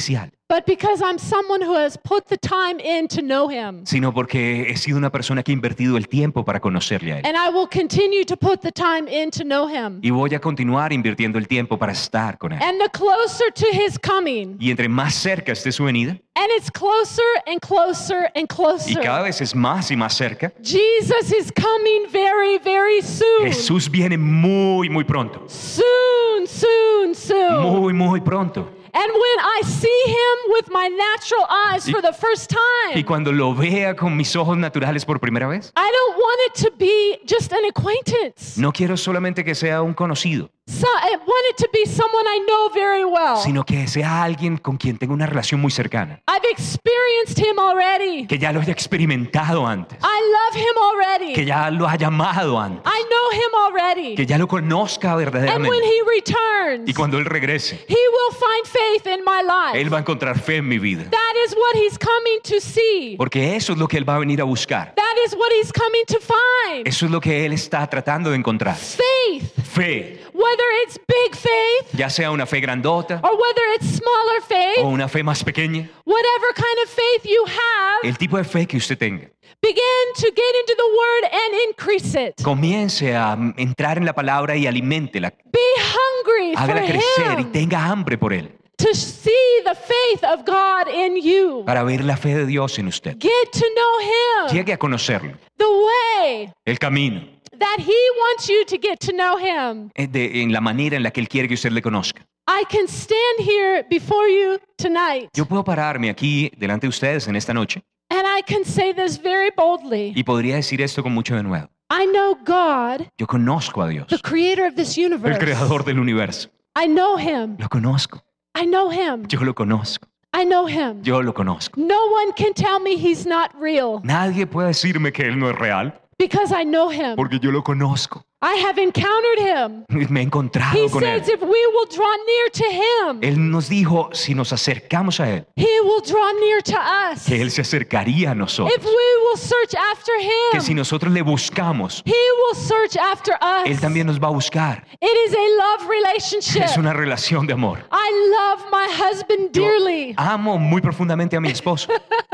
[SPEAKER 1] but because I'm someone who has put the time in to know Him.
[SPEAKER 2] sino porque he sido una persona que ha invertido el tiempo para conocerle a Él.
[SPEAKER 1] And I will continue to put the time in to know Him.
[SPEAKER 2] Y voy a continuar invirtiendo el tiempo para estar con Él.
[SPEAKER 1] And the closer to His coming,
[SPEAKER 2] Y entre más cerca esté su venida,
[SPEAKER 1] and it's closer and closer and
[SPEAKER 2] y
[SPEAKER 1] closer.
[SPEAKER 2] cada vez es más y más cerca,
[SPEAKER 1] Jesus is coming very, very soon.
[SPEAKER 2] Jesús viene muy, muy pronto.
[SPEAKER 1] Soon, soon, soon.
[SPEAKER 2] Muy, muy pronto.
[SPEAKER 1] And when I see Him with my natural eyes for the first
[SPEAKER 2] Y
[SPEAKER 1] time,
[SPEAKER 2] cuando lo vea con mis ojos naturales por primera vez,
[SPEAKER 1] I don't want it to be just an acquaintance.
[SPEAKER 2] no quiero solamente que sea un conocido,
[SPEAKER 1] So I want it to be someone I know very well.
[SPEAKER 2] sino que sea alguien con quien tenga una relación muy cercana,
[SPEAKER 1] I've experienced Him already.
[SPEAKER 2] que ya lo haya experimentado antes,
[SPEAKER 1] I love Him already.
[SPEAKER 2] que ya lo haya amado antes,
[SPEAKER 1] I know Him already.
[SPEAKER 2] que ya lo conozca
[SPEAKER 1] And when
[SPEAKER 2] verdaderamente.
[SPEAKER 1] He returns,
[SPEAKER 2] Y cuando Él regrese,
[SPEAKER 1] He will find faith in my life.
[SPEAKER 2] Él va a encontrar fe en mi vida,
[SPEAKER 1] That is what He's coming to see.
[SPEAKER 2] porque eso es lo que Él va a venir a buscar.
[SPEAKER 1] That is what He's coming to find.
[SPEAKER 2] Eso es lo que Él está tratando de encontrar.
[SPEAKER 1] Faith.
[SPEAKER 2] Fe,
[SPEAKER 1] Whether it's big faith
[SPEAKER 2] ya sea una fe grandota
[SPEAKER 1] or whether it's smaller
[SPEAKER 2] o
[SPEAKER 1] faith,
[SPEAKER 2] una fe más pequeña,
[SPEAKER 1] whatever kind of faith you have,
[SPEAKER 2] el tipo de fe que usted tenga.
[SPEAKER 1] begin to get into the Word and increase it.
[SPEAKER 2] Comience a entrar en la palabra y aliméntela.
[SPEAKER 1] Be hungry for
[SPEAKER 2] Hágala crecer y
[SPEAKER 1] Him,
[SPEAKER 2] tenga hambre por Él,
[SPEAKER 1] to see the faith of God in you.
[SPEAKER 2] para ver la fe de Dios en usted.
[SPEAKER 1] Get to know Him
[SPEAKER 2] Llegue a conocerlo,
[SPEAKER 1] the way
[SPEAKER 2] el camino,
[SPEAKER 1] that He wants you to get to know Him.
[SPEAKER 2] en la manera en la que Él quiere que usted le conozca.
[SPEAKER 1] I can stand here before you tonight
[SPEAKER 2] Yo puedo pararme aquí delante de ustedes en esta noche
[SPEAKER 1] and I can say this very boldly.
[SPEAKER 2] y podría decir esto con mucho denuedo.
[SPEAKER 1] I know God,
[SPEAKER 2] Yo conozco a Dios,
[SPEAKER 1] the creator of this
[SPEAKER 2] el
[SPEAKER 1] universe.
[SPEAKER 2] creador del universo.
[SPEAKER 1] I know Him.
[SPEAKER 2] Lo conozco,
[SPEAKER 1] I know Him.
[SPEAKER 2] yo lo conozco,
[SPEAKER 1] I know Him.
[SPEAKER 2] yo lo conozco.
[SPEAKER 1] No one can tell me He's not real
[SPEAKER 2] Nadie puede decirme que Él no es real
[SPEAKER 1] because I know Him.
[SPEAKER 2] porque yo lo conozco.
[SPEAKER 1] I have encountered Him.
[SPEAKER 2] Me he encontrado
[SPEAKER 1] He
[SPEAKER 2] con Él.
[SPEAKER 1] says if we will draw near to Him,
[SPEAKER 2] Él nos dijo, si nos acercamos a Él,
[SPEAKER 1] He will draw near to us.
[SPEAKER 2] que Él se acercaría a nosotros.
[SPEAKER 1] If we will search after
[SPEAKER 2] Que si
[SPEAKER 1] Him,
[SPEAKER 2] nosotros le buscamos,
[SPEAKER 1] He will search after
[SPEAKER 2] Él
[SPEAKER 1] us.
[SPEAKER 2] también nos va a buscar.
[SPEAKER 1] It is a love relationship.
[SPEAKER 2] Es una relación de amor.
[SPEAKER 1] I love my husband
[SPEAKER 2] Yo
[SPEAKER 1] dearly.
[SPEAKER 2] amo muy profundamente a mi esposo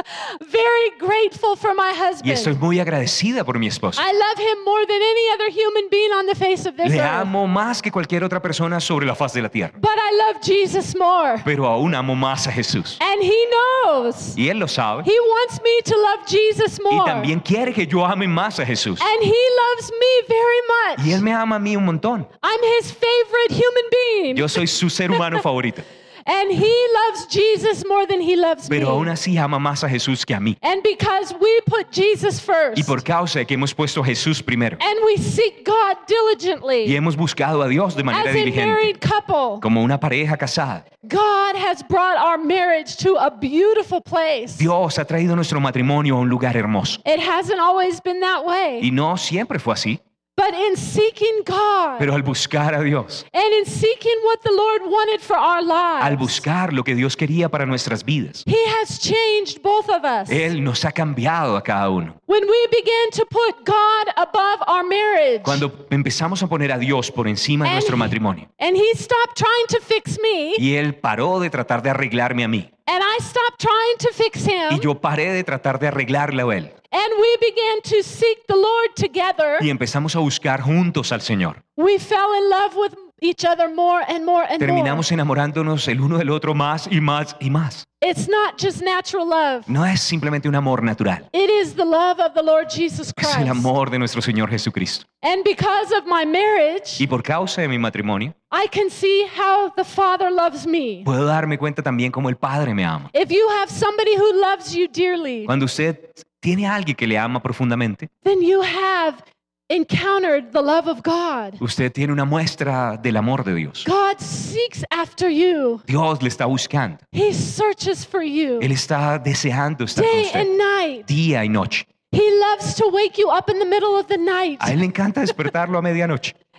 [SPEAKER 1] Very grateful for my
[SPEAKER 2] y estoy
[SPEAKER 1] husband.
[SPEAKER 2] muy agradecida por mi esposo.
[SPEAKER 1] I love him more than any other human being on the face of this
[SPEAKER 2] Le
[SPEAKER 1] earth.
[SPEAKER 2] amo más que cualquier otra persona sobre la faz de la tierra,
[SPEAKER 1] But I love Jesus more.
[SPEAKER 2] pero aún amo más a Jesús.
[SPEAKER 1] And He knows.
[SPEAKER 2] Y Él lo sabe
[SPEAKER 1] He wants me to love Jesus
[SPEAKER 2] y
[SPEAKER 1] more.
[SPEAKER 2] también quiere que yo ame más a Jesús.
[SPEAKER 1] And He loves me very
[SPEAKER 2] Y Él
[SPEAKER 1] much.
[SPEAKER 2] me ama a mí un montón.
[SPEAKER 1] I'm His favorite human being.
[SPEAKER 2] Yo soy su ser humano favorito,
[SPEAKER 1] And He loves Jesus more than He loves me.
[SPEAKER 2] pero aún así ama más a Jesús que a mí.
[SPEAKER 1] And because we put Jesus first,
[SPEAKER 2] Y por causa de que hemos puesto a Jesús primero
[SPEAKER 1] and we seek God
[SPEAKER 2] y
[SPEAKER 1] diligently,
[SPEAKER 2] hemos buscado a Dios de manera
[SPEAKER 1] as a
[SPEAKER 2] diligente,
[SPEAKER 1] married couple,
[SPEAKER 2] como una pareja casada,
[SPEAKER 1] God has brought our marriage to a beautiful place.
[SPEAKER 2] Dios ha traído nuestro matrimonio a un lugar hermoso.
[SPEAKER 1] It hasn't always been that way.
[SPEAKER 2] Y no siempre fue así,
[SPEAKER 1] But in seeking God
[SPEAKER 2] pero al buscar a Dios,
[SPEAKER 1] and in seeking what the Lord wanted for our
[SPEAKER 2] al
[SPEAKER 1] lives,
[SPEAKER 2] buscar lo que Dios quería para nuestras vidas,
[SPEAKER 1] He has changed both of us.
[SPEAKER 2] Él nos ha cambiado a cada uno.
[SPEAKER 1] When we began to put God above our marriage,
[SPEAKER 2] Cuando empezamos a poner a Dios por encima de
[SPEAKER 1] And
[SPEAKER 2] nuestro
[SPEAKER 1] he-
[SPEAKER 2] matrimonio
[SPEAKER 1] and He stopped trying to fix me,
[SPEAKER 2] y Él paró de tratar de arreglarme a mí
[SPEAKER 1] and I stopped trying to fix
[SPEAKER 2] y
[SPEAKER 1] Him,
[SPEAKER 2] yo paré de tratar de arreglarle a Él
[SPEAKER 1] and we began to seek the Lord together,
[SPEAKER 2] y empezamos a buscar juntos al Señor,
[SPEAKER 1] we fell in love with each other more and more and more.
[SPEAKER 2] terminamos enamorándonos el uno del otro más y más y más.
[SPEAKER 1] It's not just natural love.
[SPEAKER 2] No es simplemente un amor natural,
[SPEAKER 1] It is the love of the Lord Jesus
[SPEAKER 2] es
[SPEAKER 1] Christ.
[SPEAKER 2] el amor de nuestro Señor Jesucristo.
[SPEAKER 1] And because of my marriage,
[SPEAKER 2] Y por causa de mi matrimonio,
[SPEAKER 1] I can see how the Father loves me.
[SPEAKER 2] puedo darme cuenta también cómo el Padre me ama.
[SPEAKER 1] If you have somebody who loves you dearly,
[SPEAKER 2] Cuando usted tiene a alguien que le ama profundamente,
[SPEAKER 1] then you have encountered the love of God.
[SPEAKER 2] usted tiene una muestra del amor de Dios.
[SPEAKER 1] God seeks after you.
[SPEAKER 2] Dios le está buscando.
[SPEAKER 1] He searches for you
[SPEAKER 2] Él está deseando estar con
[SPEAKER 1] day
[SPEAKER 2] usted
[SPEAKER 1] and night.
[SPEAKER 2] día y noche.
[SPEAKER 1] He loves to wake you up in the middle of the night
[SPEAKER 2] A Él le encanta despertarlo a medianoche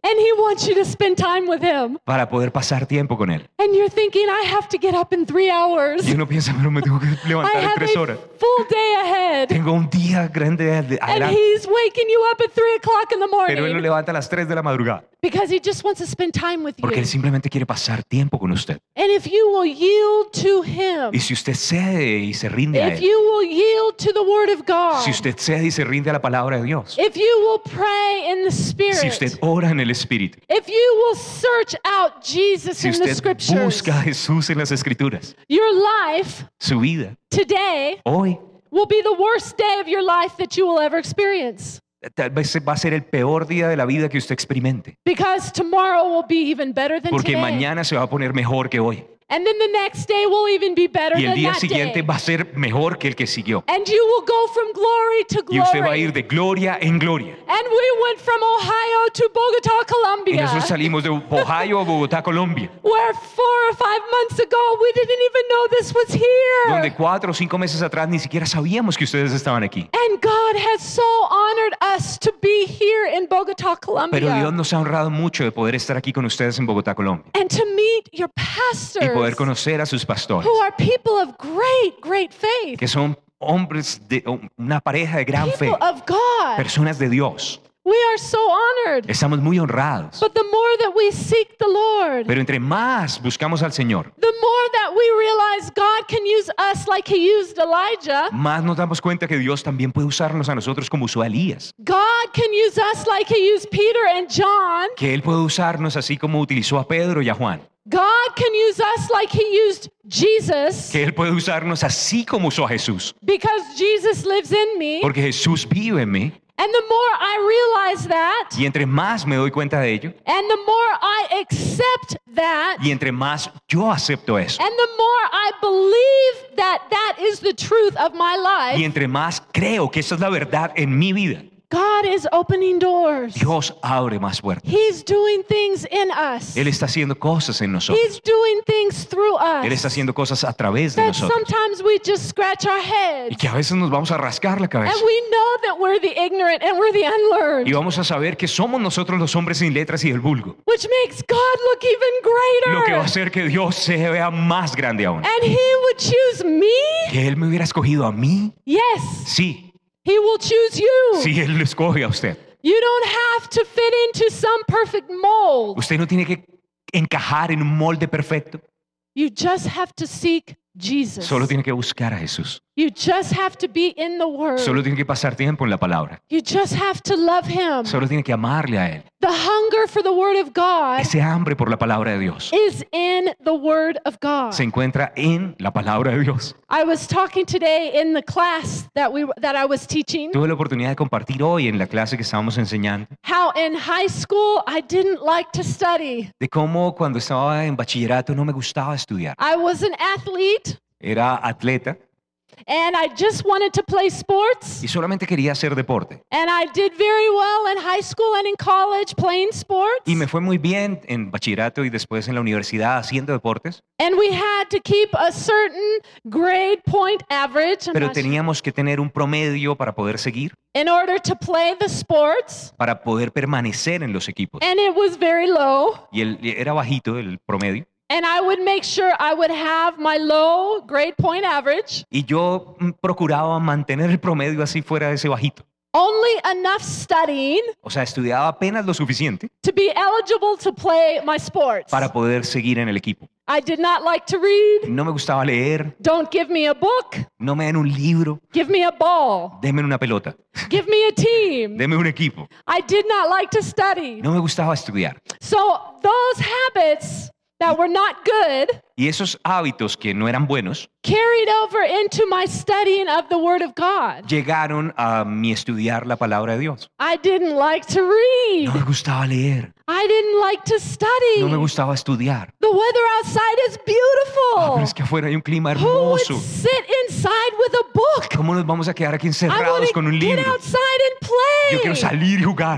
[SPEAKER 1] And He wants you to spend time with Him.
[SPEAKER 2] para poder pasar tiempo con Él.
[SPEAKER 1] And you're thinking, I have to get up in 3 hours.
[SPEAKER 2] Y uno piensa, pero me tengo que
[SPEAKER 1] I
[SPEAKER 2] levantar en
[SPEAKER 1] have
[SPEAKER 2] 3 horas.
[SPEAKER 1] a full day ahead.
[SPEAKER 2] Tengo un día grande
[SPEAKER 1] And
[SPEAKER 2] adelante.
[SPEAKER 1] He's waking you up at 3 o'clock in the
[SPEAKER 2] Pero Él lo
[SPEAKER 1] morning
[SPEAKER 2] levanta a las 3 de la madrugada.
[SPEAKER 1] because He just wants to spend time with
[SPEAKER 2] Porque
[SPEAKER 1] you.
[SPEAKER 2] Él simplemente quiere pasar tiempo con usted.
[SPEAKER 1] And if you will yield to Him,
[SPEAKER 2] Y si usted cede y se rinde a
[SPEAKER 1] if
[SPEAKER 2] Él,
[SPEAKER 1] you will yield to the Word of God,
[SPEAKER 2] si usted cede y se rinde a la palabra de Dios,
[SPEAKER 1] if you will pray in the Spirit,
[SPEAKER 2] si usted ora en el Espíritu,
[SPEAKER 1] if you will search out Jesus
[SPEAKER 2] si
[SPEAKER 1] in the
[SPEAKER 2] usted
[SPEAKER 1] Scriptures,
[SPEAKER 2] busca a Jesús en las Escrituras,
[SPEAKER 1] your life
[SPEAKER 2] su vida
[SPEAKER 1] today
[SPEAKER 2] hoy
[SPEAKER 1] will be the worst day of your life that you will ever experience.
[SPEAKER 2] tal vez va a ser el peor día de la vida que usted experimente.
[SPEAKER 1] Because tomorrow will be even better than
[SPEAKER 2] Porque
[SPEAKER 1] today.
[SPEAKER 2] mañana se va a poner mejor que hoy.
[SPEAKER 1] And then the next day will even be better
[SPEAKER 2] Y el
[SPEAKER 1] than
[SPEAKER 2] día
[SPEAKER 1] that
[SPEAKER 2] siguiente
[SPEAKER 1] day.
[SPEAKER 2] va a ser mejor que el que siguió.
[SPEAKER 1] And you will go from glory to
[SPEAKER 2] Y usted va a
[SPEAKER 1] glory.
[SPEAKER 2] ir de gloria en gloria.
[SPEAKER 1] And we went from Ohio to Bogota,
[SPEAKER 2] Y
[SPEAKER 1] Colombia,
[SPEAKER 2] nosotros salimos de Ohio a Bogotá, Colombia,
[SPEAKER 1] where 4 or 5 months ago we didn't even know this was
[SPEAKER 2] donde
[SPEAKER 1] here.
[SPEAKER 2] 4 o 5 meses atrás ni siquiera sabíamos que ustedes estaban aquí.
[SPEAKER 1] And God has so honored us to be here in Bogota,
[SPEAKER 2] Pero Dios
[SPEAKER 1] Colombia,
[SPEAKER 2] nos ha honrado mucho de poder estar aquí con ustedes en Bogotá, Colombia.
[SPEAKER 1] and to meet your
[SPEAKER 2] Y poder
[SPEAKER 1] pastors,
[SPEAKER 2] conocer a sus pastores,
[SPEAKER 1] who are people of great faith,
[SPEAKER 2] que son hombres de una pareja de gran fe,
[SPEAKER 1] people of God.
[SPEAKER 2] personas de Dios.
[SPEAKER 1] We are so honored.
[SPEAKER 2] Estamos muy honrados.
[SPEAKER 1] But the more that we seek the Lord,
[SPEAKER 2] Pero entre más buscamos al Señor,
[SPEAKER 1] the more that we realize God can use us like He used Elijah.
[SPEAKER 2] más nos damos cuenta que Dios también puede usarnos a nosotros como usó a Elías.
[SPEAKER 1] God can use us like He used Peter and John.
[SPEAKER 2] Que Él puede usarnos así como utilizó a Pedro y a Juan.
[SPEAKER 1] God can use us like He used Jesus,
[SPEAKER 2] Que Él puede usarnos así como usó a Jesús.
[SPEAKER 1] because Jesus lives in me.
[SPEAKER 2] Porque Jesús vive en mí.
[SPEAKER 1] And the more I realize that,
[SPEAKER 2] Y entre más me doy cuenta de ello,
[SPEAKER 1] and the more I accept that,
[SPEAKER 2] y entre más yo acepto eso,
[SPEAKER 1] and the more I believe that that is the truth of my
[SPEAKER 2] y
[SPEAKER 1] life,
[SPEAKER 2] entre más creo que esa es la verdad en mi vida,
[SPEAKER 1] God is opening doors.
[SPEAKER 2] Dios abre más puertas.
[SPEAKER 1] He's doing things in us.
[SPEAKER 2] Él está haciendo cosas en nosotros.
[SPEAKER 1] He's doing things through
[SPEAKER 2] Él está
[SPEAKER 1] us
[SPEAKER 2] haciendo cosas a través de
[SPEAKER 1] that
[SPEAKER 2] nosotros.
[SPEAKER 1] sometimes we just scratch our
[SPEAKER 2] Y
[SPEAKER 1] heads.
[SPEAKER 2] que a veces nos vamos a rascar la cabeza.
[SPEAKER 1] And we know that we're the ignorant and we're the
[SPEAKER 2] Y
[SPEAKER 1] unlearned,
[SPEAKER 2] vamos a saber que somos nosotros los hombres sin letras y del vulgo.
[SPEAKER 1] which makes God look even
[SPEAKER 2] Lo que va a
[SPEAKER 1] greater.
[SPEAKER 2] hacer que Dios se vea más grande aún.
[SPEAKER 1] And He would choose me?
[SPEAKER 2] Que Él me hubiera escogido a mí.
[SPEAKER 1] Yes,
[SPEAKER 2] Sí,
[SPEAKER 1] He will choose you.
[SPEAKER 2] sí, Él lo escoge a usted.
[SPEAKER 1] You don't have to fit into some perfect mold.
[SPEAKER 2] Usted no tiene que encajar en un molde perfecto.
[SPEAKER 1] You just have to seek Jesus.
[SPEAKER 2] Solo tiene que buscar a Jesús.
[SPEAKER 1] You just have to be in the Word.
[SPEAKER 2] Solo tiene que pasar tiempo en la palabra.
[SPEAKER 1] You just have to love Him.
[SPEAKER 2] Solo tiene que amarle a Él.
[SPEAKER 1] The hunger for the Word of God
[SPEAKER 2] Ese hambre por la palabra de Dios
[SPEAKER 1] is in the Word of God.
[SPEAKER 2] se encuentra en la palabra de Dios.
[SPEAKER 1] I was talking today in the class that I was teaching
[SPEAKER 2] Tuve la oportunidad de compartir hoy en la clase que estábamos enseñando
[SPEAKER 1] how in high school I didn't like to study.
[SPEAKER 2] de cómo cuando estaba en bachillerato no me gustaba estudiar.
[SPEAKER 1] I was an athlete
[SPEAKER 2] Era atleta
[SPEAKER 1] and I just wanted to play sports.
[SPEAKER 2] y solamente quería hacer deporte.
[SPEAKER 1] And I did very well in high school and in college playing sports.
[SPEAKER 2] Y me fue muy bien en bachillerato y después en la universidad haciendo deportes,
[SPEAKER 1] And we had to keep a certain grade point average
[SPEAKER 2] pero teníamos que tener un promedio para poder seguir,
[SPEAKER 1] in order to play the sports.
[SPEAKER 2] para poder permanecer en los equipos.
[SPEAKER 1] And it was very low.
[SPEAKER 2] Y era bajito el promedio.
[SPEAKER 1] And I would make sure I would have my low grade point average,
[SPEAKER 2] Y yo procuraba mantener el promedio así fuera de ese bajito.
[SPEAKER 1] only enough studying
[SPEAKER 2] O sea, estudiaba apenas lo suficiente
[SPEAKER 1] to be eligible to play my sports.
[SPEAKER 2] para poder seguir en el equipo.
[SPEAKER 1] I did not like to read.
[SPEAKER 2] No me gustaba leer,
[SPEAKER 1] Don't give me a book.
[SPEAKER 2] no me den un libro,
[SPEAKER 1] Give me a ball.
[SPEAKER 2] denme una pelota,
[SPEAKER 1] Give me a team.
[SPEAKER 2] denme un equipo.
[SPEAKER 1] I did not like to study.
[SPEAKER 2] No me gustaba estudiar.
[SPEAKER 1] So those habits that were not good
[SPEAKER 2] Y esos hábitos que no eran buenos
[SPEAKER 1] carried over into my studying of the Word of God.
[SPEAKER 2] llegaron a mi estudiar la palabra de Dios.
[SPEAKER 1] I didn't like to read.
[SPEAKER 2] No me gustaba leer,
[SPEAKER 1] I didn't like to study.
[SPEAKER 2] no me gustaba estudiar.
[SPEAKER 1] The weather outside is
[SPEAKER 2] Ah, pero
[SPEAKER 1] beautiful.
[SPEAKER 2] es que afuera hay un clima
[SPEAKER 1] Who would
[SPEAKER 2] hermoso.
[SPEAKER 1] sit inside with a book?
[SPEAKER 2] ¿Cómo nos vamos a quedar aquí
[SPEAKER 1] I
[SPEAKER 2] encerrados
[SPEAKER 1] want
[SPEAKER 2] con un
[SPEAKER 1] to get
[SPEAKER 2] libro?
[SPEAKER 1] outside and
[SPEAKER 2] Yo quiero
[SPEAKER 1] play.
[SPEAKER 2] salir y jugar.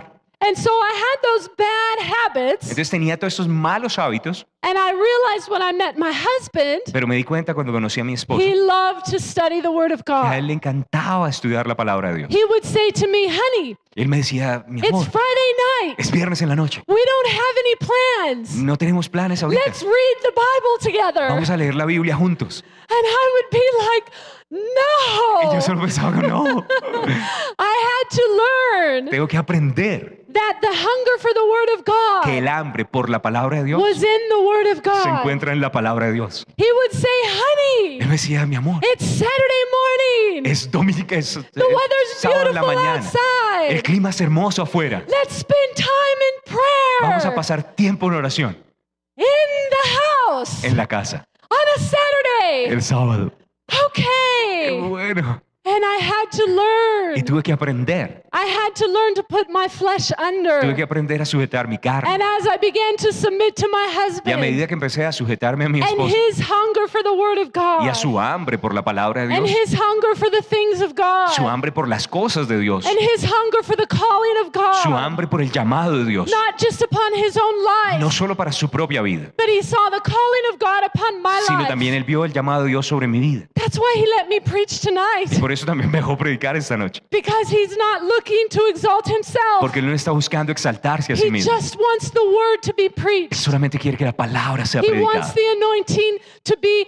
[SPEAKER 1] And so I had those bad habits,
[SPEAKER 2] Entonces tenía todos estos malos hábitos,
[SPEAKER 1] and I realized when I met my husband,
[SPEAKER 2] pero me di cuenta cuando conocí a mi esposo
[SPEAKER 1] he loved to study the Word of
[SPEAKER 2] que a él
[SPEAKER 1] God.
[SPEAKER 2] le encantaba estudiar la palabra de Dios.
[SPEAKER 1] He would say to me, honey,
[SPEAKER 2] Y él me decía, mi
[SPEAKER 1] it's
[SPEAKER 2] amor,
[SPEAKER 1] Friday night.
[SPEAKER 2] es viernes en la noche.
[SPEAKER 1] We don't have any plans.
[SPEAKER 2] No tenemos planes ahorita.
[SPEAKER 1] Let's read the Bible together.
[SPEAKER 2] Vamos a leer la Biblia juntos.
[SPEAKER 1] And I would be like,
[SPEAKER 2] Y yo
[SPEAKER 1] no.
[SPEAKER 2] solo pensaba, no,
[SPEAKER 1] I had to learn
[SPEAKER 2] tengo que aprender
[SPEAKER 1] that the hunger for the Word of
[SPEAKER 2] que el
[SPEAKER 1] God
[SPEAKER 2] hambre por la palabra de Dios
[SPEAKER 1] was in the Word of
[SPEAKER 2] se
[SPEAKER 1] God.
[SPEAKER 2] encuentra en la palabra de Dios.
[SPEAKER 1] He would say, honey,
[SPEAKER 2] Él me decía, mi amor,
[SPEAKER 1] it's Saturday morning.
[SPEAKER 2] es domingo, es
[SPEAKER 1] The weather's
[SPEAKER 2] sábado en la
[SPEAKER 1] beautiful
[SPEAKER 2] mañana. El
[SPEAKER 1] outside.
[SPEAKER 2] clima es hermoso afuera.
[SPEAKER 1] Let's spend time in
[SPEAKER 2] Vamos a
[SPEAKER 1] prayer
[SPEAKER 2] pasar tiempo en oración
[SPEAKER 1] in the house
[SPEAKER 2] en la casa
[SPEAKER 1] on a Saturday.
[SPEAKER 2] el sábado. Qué
[SPEAKER 1] Okay.
[SPEAKER 2] bueno.
[SPEAKER 1] And I had to
[SPEAKER 2] Y
[SPEAKER 1] learn.
[SPEAKER 2] tuve que aprender.
[SPEAKER 1] I had to learn to put my flesh
[SPEAKER 2] Tuve
[SPEAKER 1] under.
[SPEAKER 2] que aprender a sujetar mi carne.
[SPEAKER 1] And as I began to submit to my
[SPEAKER 2] Y a
[SPEAKER 1] husband
[SPEAKER 2] medida que empecé a sujetarme a mi
[SPEAKER 1] and
[SPEAKER 2] esposo
[SPEAKER 1] his hunger for the Word of
[SPEAKER 2] y a
[SPEAKER 1] God
[SPEAKER 2] su hambre por la palabra de
[SPEAKER 1] and
[SPEAKER 2] Dios,
[SPEAKER 1] his hunger for the things of
[SPEAKER 2] su
[SPEAKER 1] God
[SPEAKER 2] hambre por las cosas de Dios,
[SPEAKER 1] and his hunger for the calling of
[SPEAKER 2] su
[SPEAKER 1] God,
[SPEAKER 2] hambre por el llamado de Dios,
[SPEAKER 1] not just upon his own
[SPEAKER 2] no
[SPEAKER 1] life,
[SPEAKER 2] solo para su propia vida,
[SPEAKER 1] but he saw the calling of God upon my
[SPEAKER 2] sino también
[SPEAKER 1] life.
[SPEAKER 2] él vio el llamado de Dios sobre mi vida.
[SPEAKER 1] That's why he let me preach
[SPEAKER 2] Y
[SPEAKER 1] tonight,
[SPEAKER 2] por eso también me dejó predicar esta noche.
[SPEAKER 1] because he's not looking to exalt himself.
[SPEAKER 2] Porque él no está buscando exaltarse a sí
[SPEAKER 1] He
[SPEAKER 2] mismo.
[SPEAKER 1] just wants the word to be
[SPEAKER 2] Él
[SPEAKER 1] preached.
[SPEAKER 2] solamente quiere que la palabra sea
[SPEAKER 1] He wants
[SPEAKER 2] predicada.
[SPEAKER 1] the anointing to be,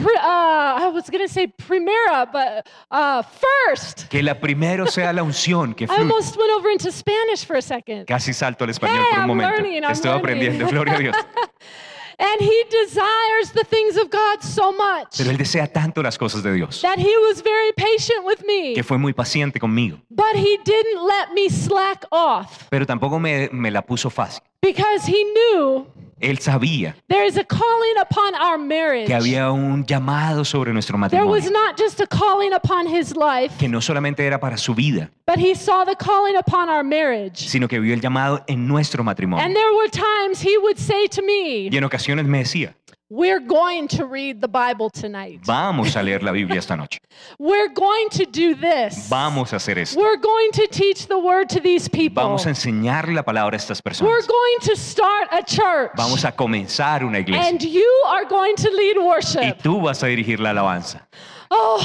[SPEAKER 1] I was going to say primera, but first.
[SPEAKER 2] Que la primero sea la unción que
[SPEAKER 1] I
[SPEAKER 2] fluye.
[SPEAKER 1] almost went over into Spanish for a second.
[SPEAKER 2] Casi salto al español
[SPEAKER 1] Hey,
[SPEAKER 2] por un
[SPEAKER 1] I'm
[SPEAKER 2] momento.
[SPEAKER 1] learning, I'm
[SPEAKER 2] Estoy
[SPEAKER 1] learning.
[SPEAKER 2] aprendiendo, gloria a Dios.
[SPEAKER 1] And he desires the things of God so much
[SPEAKER 2] Pero él desea tanto las cosas de Dios
[SPEAKER 1] that he was very patient with me.
[SPEAKER 2] que fue muy paciente conmigo.
[SPEAKER 1] But he didn't let me slack off
[SPEAKER 2] Pero tampoco me la puso fácil.
[SPEAKER 1] because he knew
[SPEAKER 2] Él sabía
[SPEAKER 1] there is a calling upon our marriage.
[SPEAKER 2] que había un llamado sobre nuestro
[SPEAKER 1] There was
[SPEAKER 2] matrimonio,
[SPEAKER 1] not just a calling upon his life,
[SPEAKER 2] que no solamente era para su vida,
[SPEAKER 1] but he saw the calling upon our marriage.
[SPEAKER 2] sino que vio el llamado en nuestro
[SPEAKER 1] And
[SPEAKER 2] matrimonio.
[SPEAKER 1] there were times he would say to me,
[SPEAKER 2] Y en ocasiones me decía,
[SPEAKER 1] we're going to read the Bible tonight.
[SPEAKER 2] vamos a leer la Biblia esta noche.
[SPEAKER 1] We're going to do this.
[SPEAKER 2] Vamos a hacer esto.
[SPEAKER 1] We're going to teach the word to these people.
[SPEAKER 2] Vamos a enseñarle la palabra a estas
[SPEAKER 1] We're
[SPEAKER 2] personas.
[SPEAKER 1] going to start a church.
[SPEAKER 2] Vamos a comenzar una iglesia.
[SPEAKER 1] And you are going to lead
[SPEAKER 2] Y
[SPEAKER 1] worship.
[SPEAKER 2] tú vas a dirigir la alabanza.
[SPEAKER 1] Oh,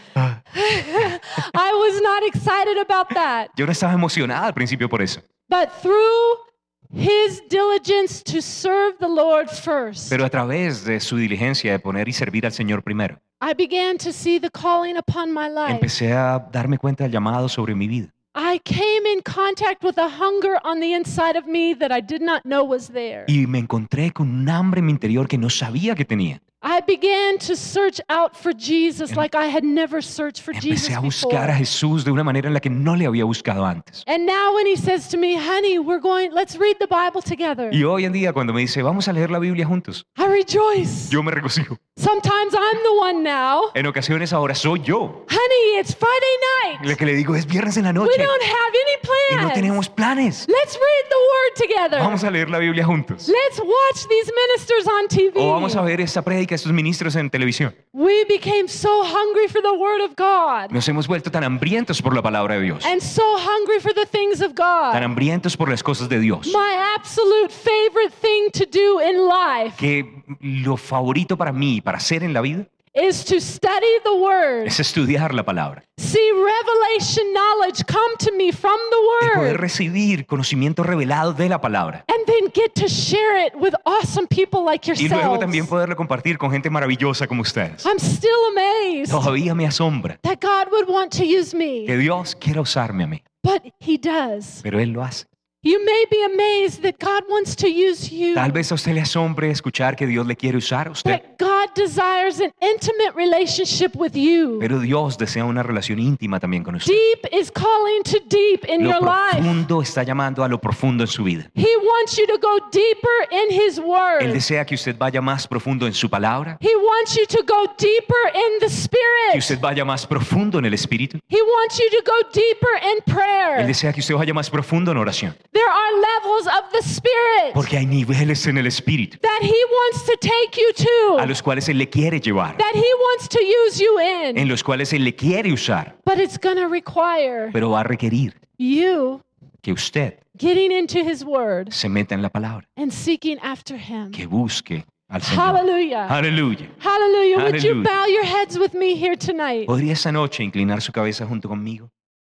[SPEAKER 1] I was not excited about that.
[SPEAKER 2] Yo no estaba emocionada al principio por eso.
[SPEAKER 1] But through his diligence to serve the Lord first,
[SPEAKER 2] Pero a través de su diligencia de poner y servir al Señor primero,
[SPEAKER 1] I began to see the calling upon my life.
[SPEAKER 2] empecé a darme cuenta del llamado sobre mi vida.
[SPEAKER 1] I came in contact with a hunger on the inside of me that I did not know was there.
[SPEAKER 2] Y me encontré con un hambre en mi interior que no sabía que tenía.
[SPEAKER 1] I began to search out for Jesus like I had never searched for Jesus
[SPEAKER 2] Empecé a buscar a
[SPEAKER 1] before.
[SPEAKER 2] Jesús de una manera en la que no le había buscado antes.
[SPEAKER 1] And now when he says to me, honey, let's read the Bible together,
[SPEAKER 2] Y hoy en día cuando me dice, vamos a leer la Biblia juntos,
[SPEAKER 1] I rejoice.
[SPEAKER 2] yo me regocijo.
[SPEAKER 1] Sometimes I'm the one now.
[SPEAKER 2] En ocasiones ahora soy yo
[SPEAKER 1] Honey, it's Friday
[SPEAKER 2] la
[SPEAKER 1] night.
[SPEAKER 2] que le digo, es viernes en la
[SPEAKER 1] We
[SPEAKER 2] noche
[SPEAKER 1] don't have any
[SPEAKER 2] y no
[SPEAKER 1] plans.
[SPEAKER 2] tenemos planes.
[SPEAKER 1] Let's read the word together.
[SPEAKER 2] Vamos a leer la Biblia juntos.
[SPEAKER 1] Let's watch these ministers on TV.
[SPEAKER 2] O vamos a ver esta prédica, estos ministros en televisión.
[SPEAKER 1] We became so hungry for the word of God
[SPEAKER 2] Nos hemos vuelto tan hambrientos por la palabra de Dios,
[SPEAKER 1] and so hungry for the things of
[SPEAKER 2] tan
[SPEAKER 1] God.
[SPEAKER 2] hambrientos por las cosas de Dios,
[SPEAKER 1] My absolute favorite thing to do in life
[SPEAKER 2] que lo favorito para mí, para hacer en la vida,
[SPEAKER 1] is to study the word.
[SPEAKER 2] es estudiar la palabra.
[SPEAKER 1] See revelation knowledge come to me from
[SPEAKER 2] Y
[SPEAKER 1] the
[SPEAKER 2] poder
[SPEAKER 1] word
[SPEAKER 2] recibir conocimiento revelado de la palabra.
[SPEAKER 1] and then get to share it with awesome people like
[SPEAKER 2] Y luego
[SPEAKER 1] yourselves.
[SPEAKER 2] también poderlo compartir con gente maravillosa como ustedes.
[SPEAKER 1] I'm still amazed
[SPEAKER 2] Todavía me asombra
[SPEAKER 1] that God would want to use me,
[SPEAKER 2] que Dios quiera usarme a mí,
[SPEAKER 1] but he does.
[SPEAKER 2] pero Él lo hace.
[SPEAKER 1] You may be amazed that God wants to use you,
[SPEAKER 2] Tal vez a usted le asombre escuchar que Dios le quiere usar a usted,
[SPEAKER 1] but God desires an intimate relationship with you.
[SPEAKER 2] pero Dios desea una relación íntima también con usted.
[SPEAKER 1] Deep is calling to deep in
[SPEAKER 2] Lo
[SPEAKER 1] your life.
[SPEAKER 2] profundo está llamando a lo profundo en su vida.
[SPEAKER 1] He wants you to go deeper in His
[SPEAKER 2] Él
[SPEAKER 1] Word.
[SPEAKER 2] desea que usted vaya más profundo en su palabra,
[SPEAKER 1] He wants you to go deeper in the
[SPEAKER 2] que
[SPEAKER 1] Spirit.
[SPEAKER 2] usted vaya más profundo en el Espíritu.
[SPEAKER 1] He wants you to go deeper in
[SPEAKER 2] Él
[SPEAKER 1] prayer.
[SPEAKER 2] desea que usted vaya más profundo en oración,
[SPEAKER 1] There are levels of the Spirit
[SPEAKER 2] porque hay niveles en el Espíritu
[SPEAKER 1] that He wants to take you
[SPEAKER 2] a
[SPEAKER 1] to,
[SPEAKER 2] los cuales Él le quiere llevar,
[SPEAKER 1] that He wants to use you in.
[SPEAKER 2] en los cuales Él le quiere usar,
[SPEAKER 1] But it's going to require
[SPEAKER 2] pero va a requerir
[SPEAKER 1] you
[SPEAKER 2] que usted
[SPEAKER 1] getting into his word
[SPEAKER 2] se meta en la palabra,
[SPEAKER 1] and seeking after him.
[SPEAKER 2] que busque al Señor.
[SPEAKER 1] Hallelujah.
[SPEAKER 2] Aleluya.
[SPEAKER 1] Hallelujah. Would you
[SPEAKER 2] Hallelujah.
[SPEAKER 1] bow your heads with me here tonight?
[SPEAKER 2] ¿Podría esa noche inclinar su cabeza junto conmigo?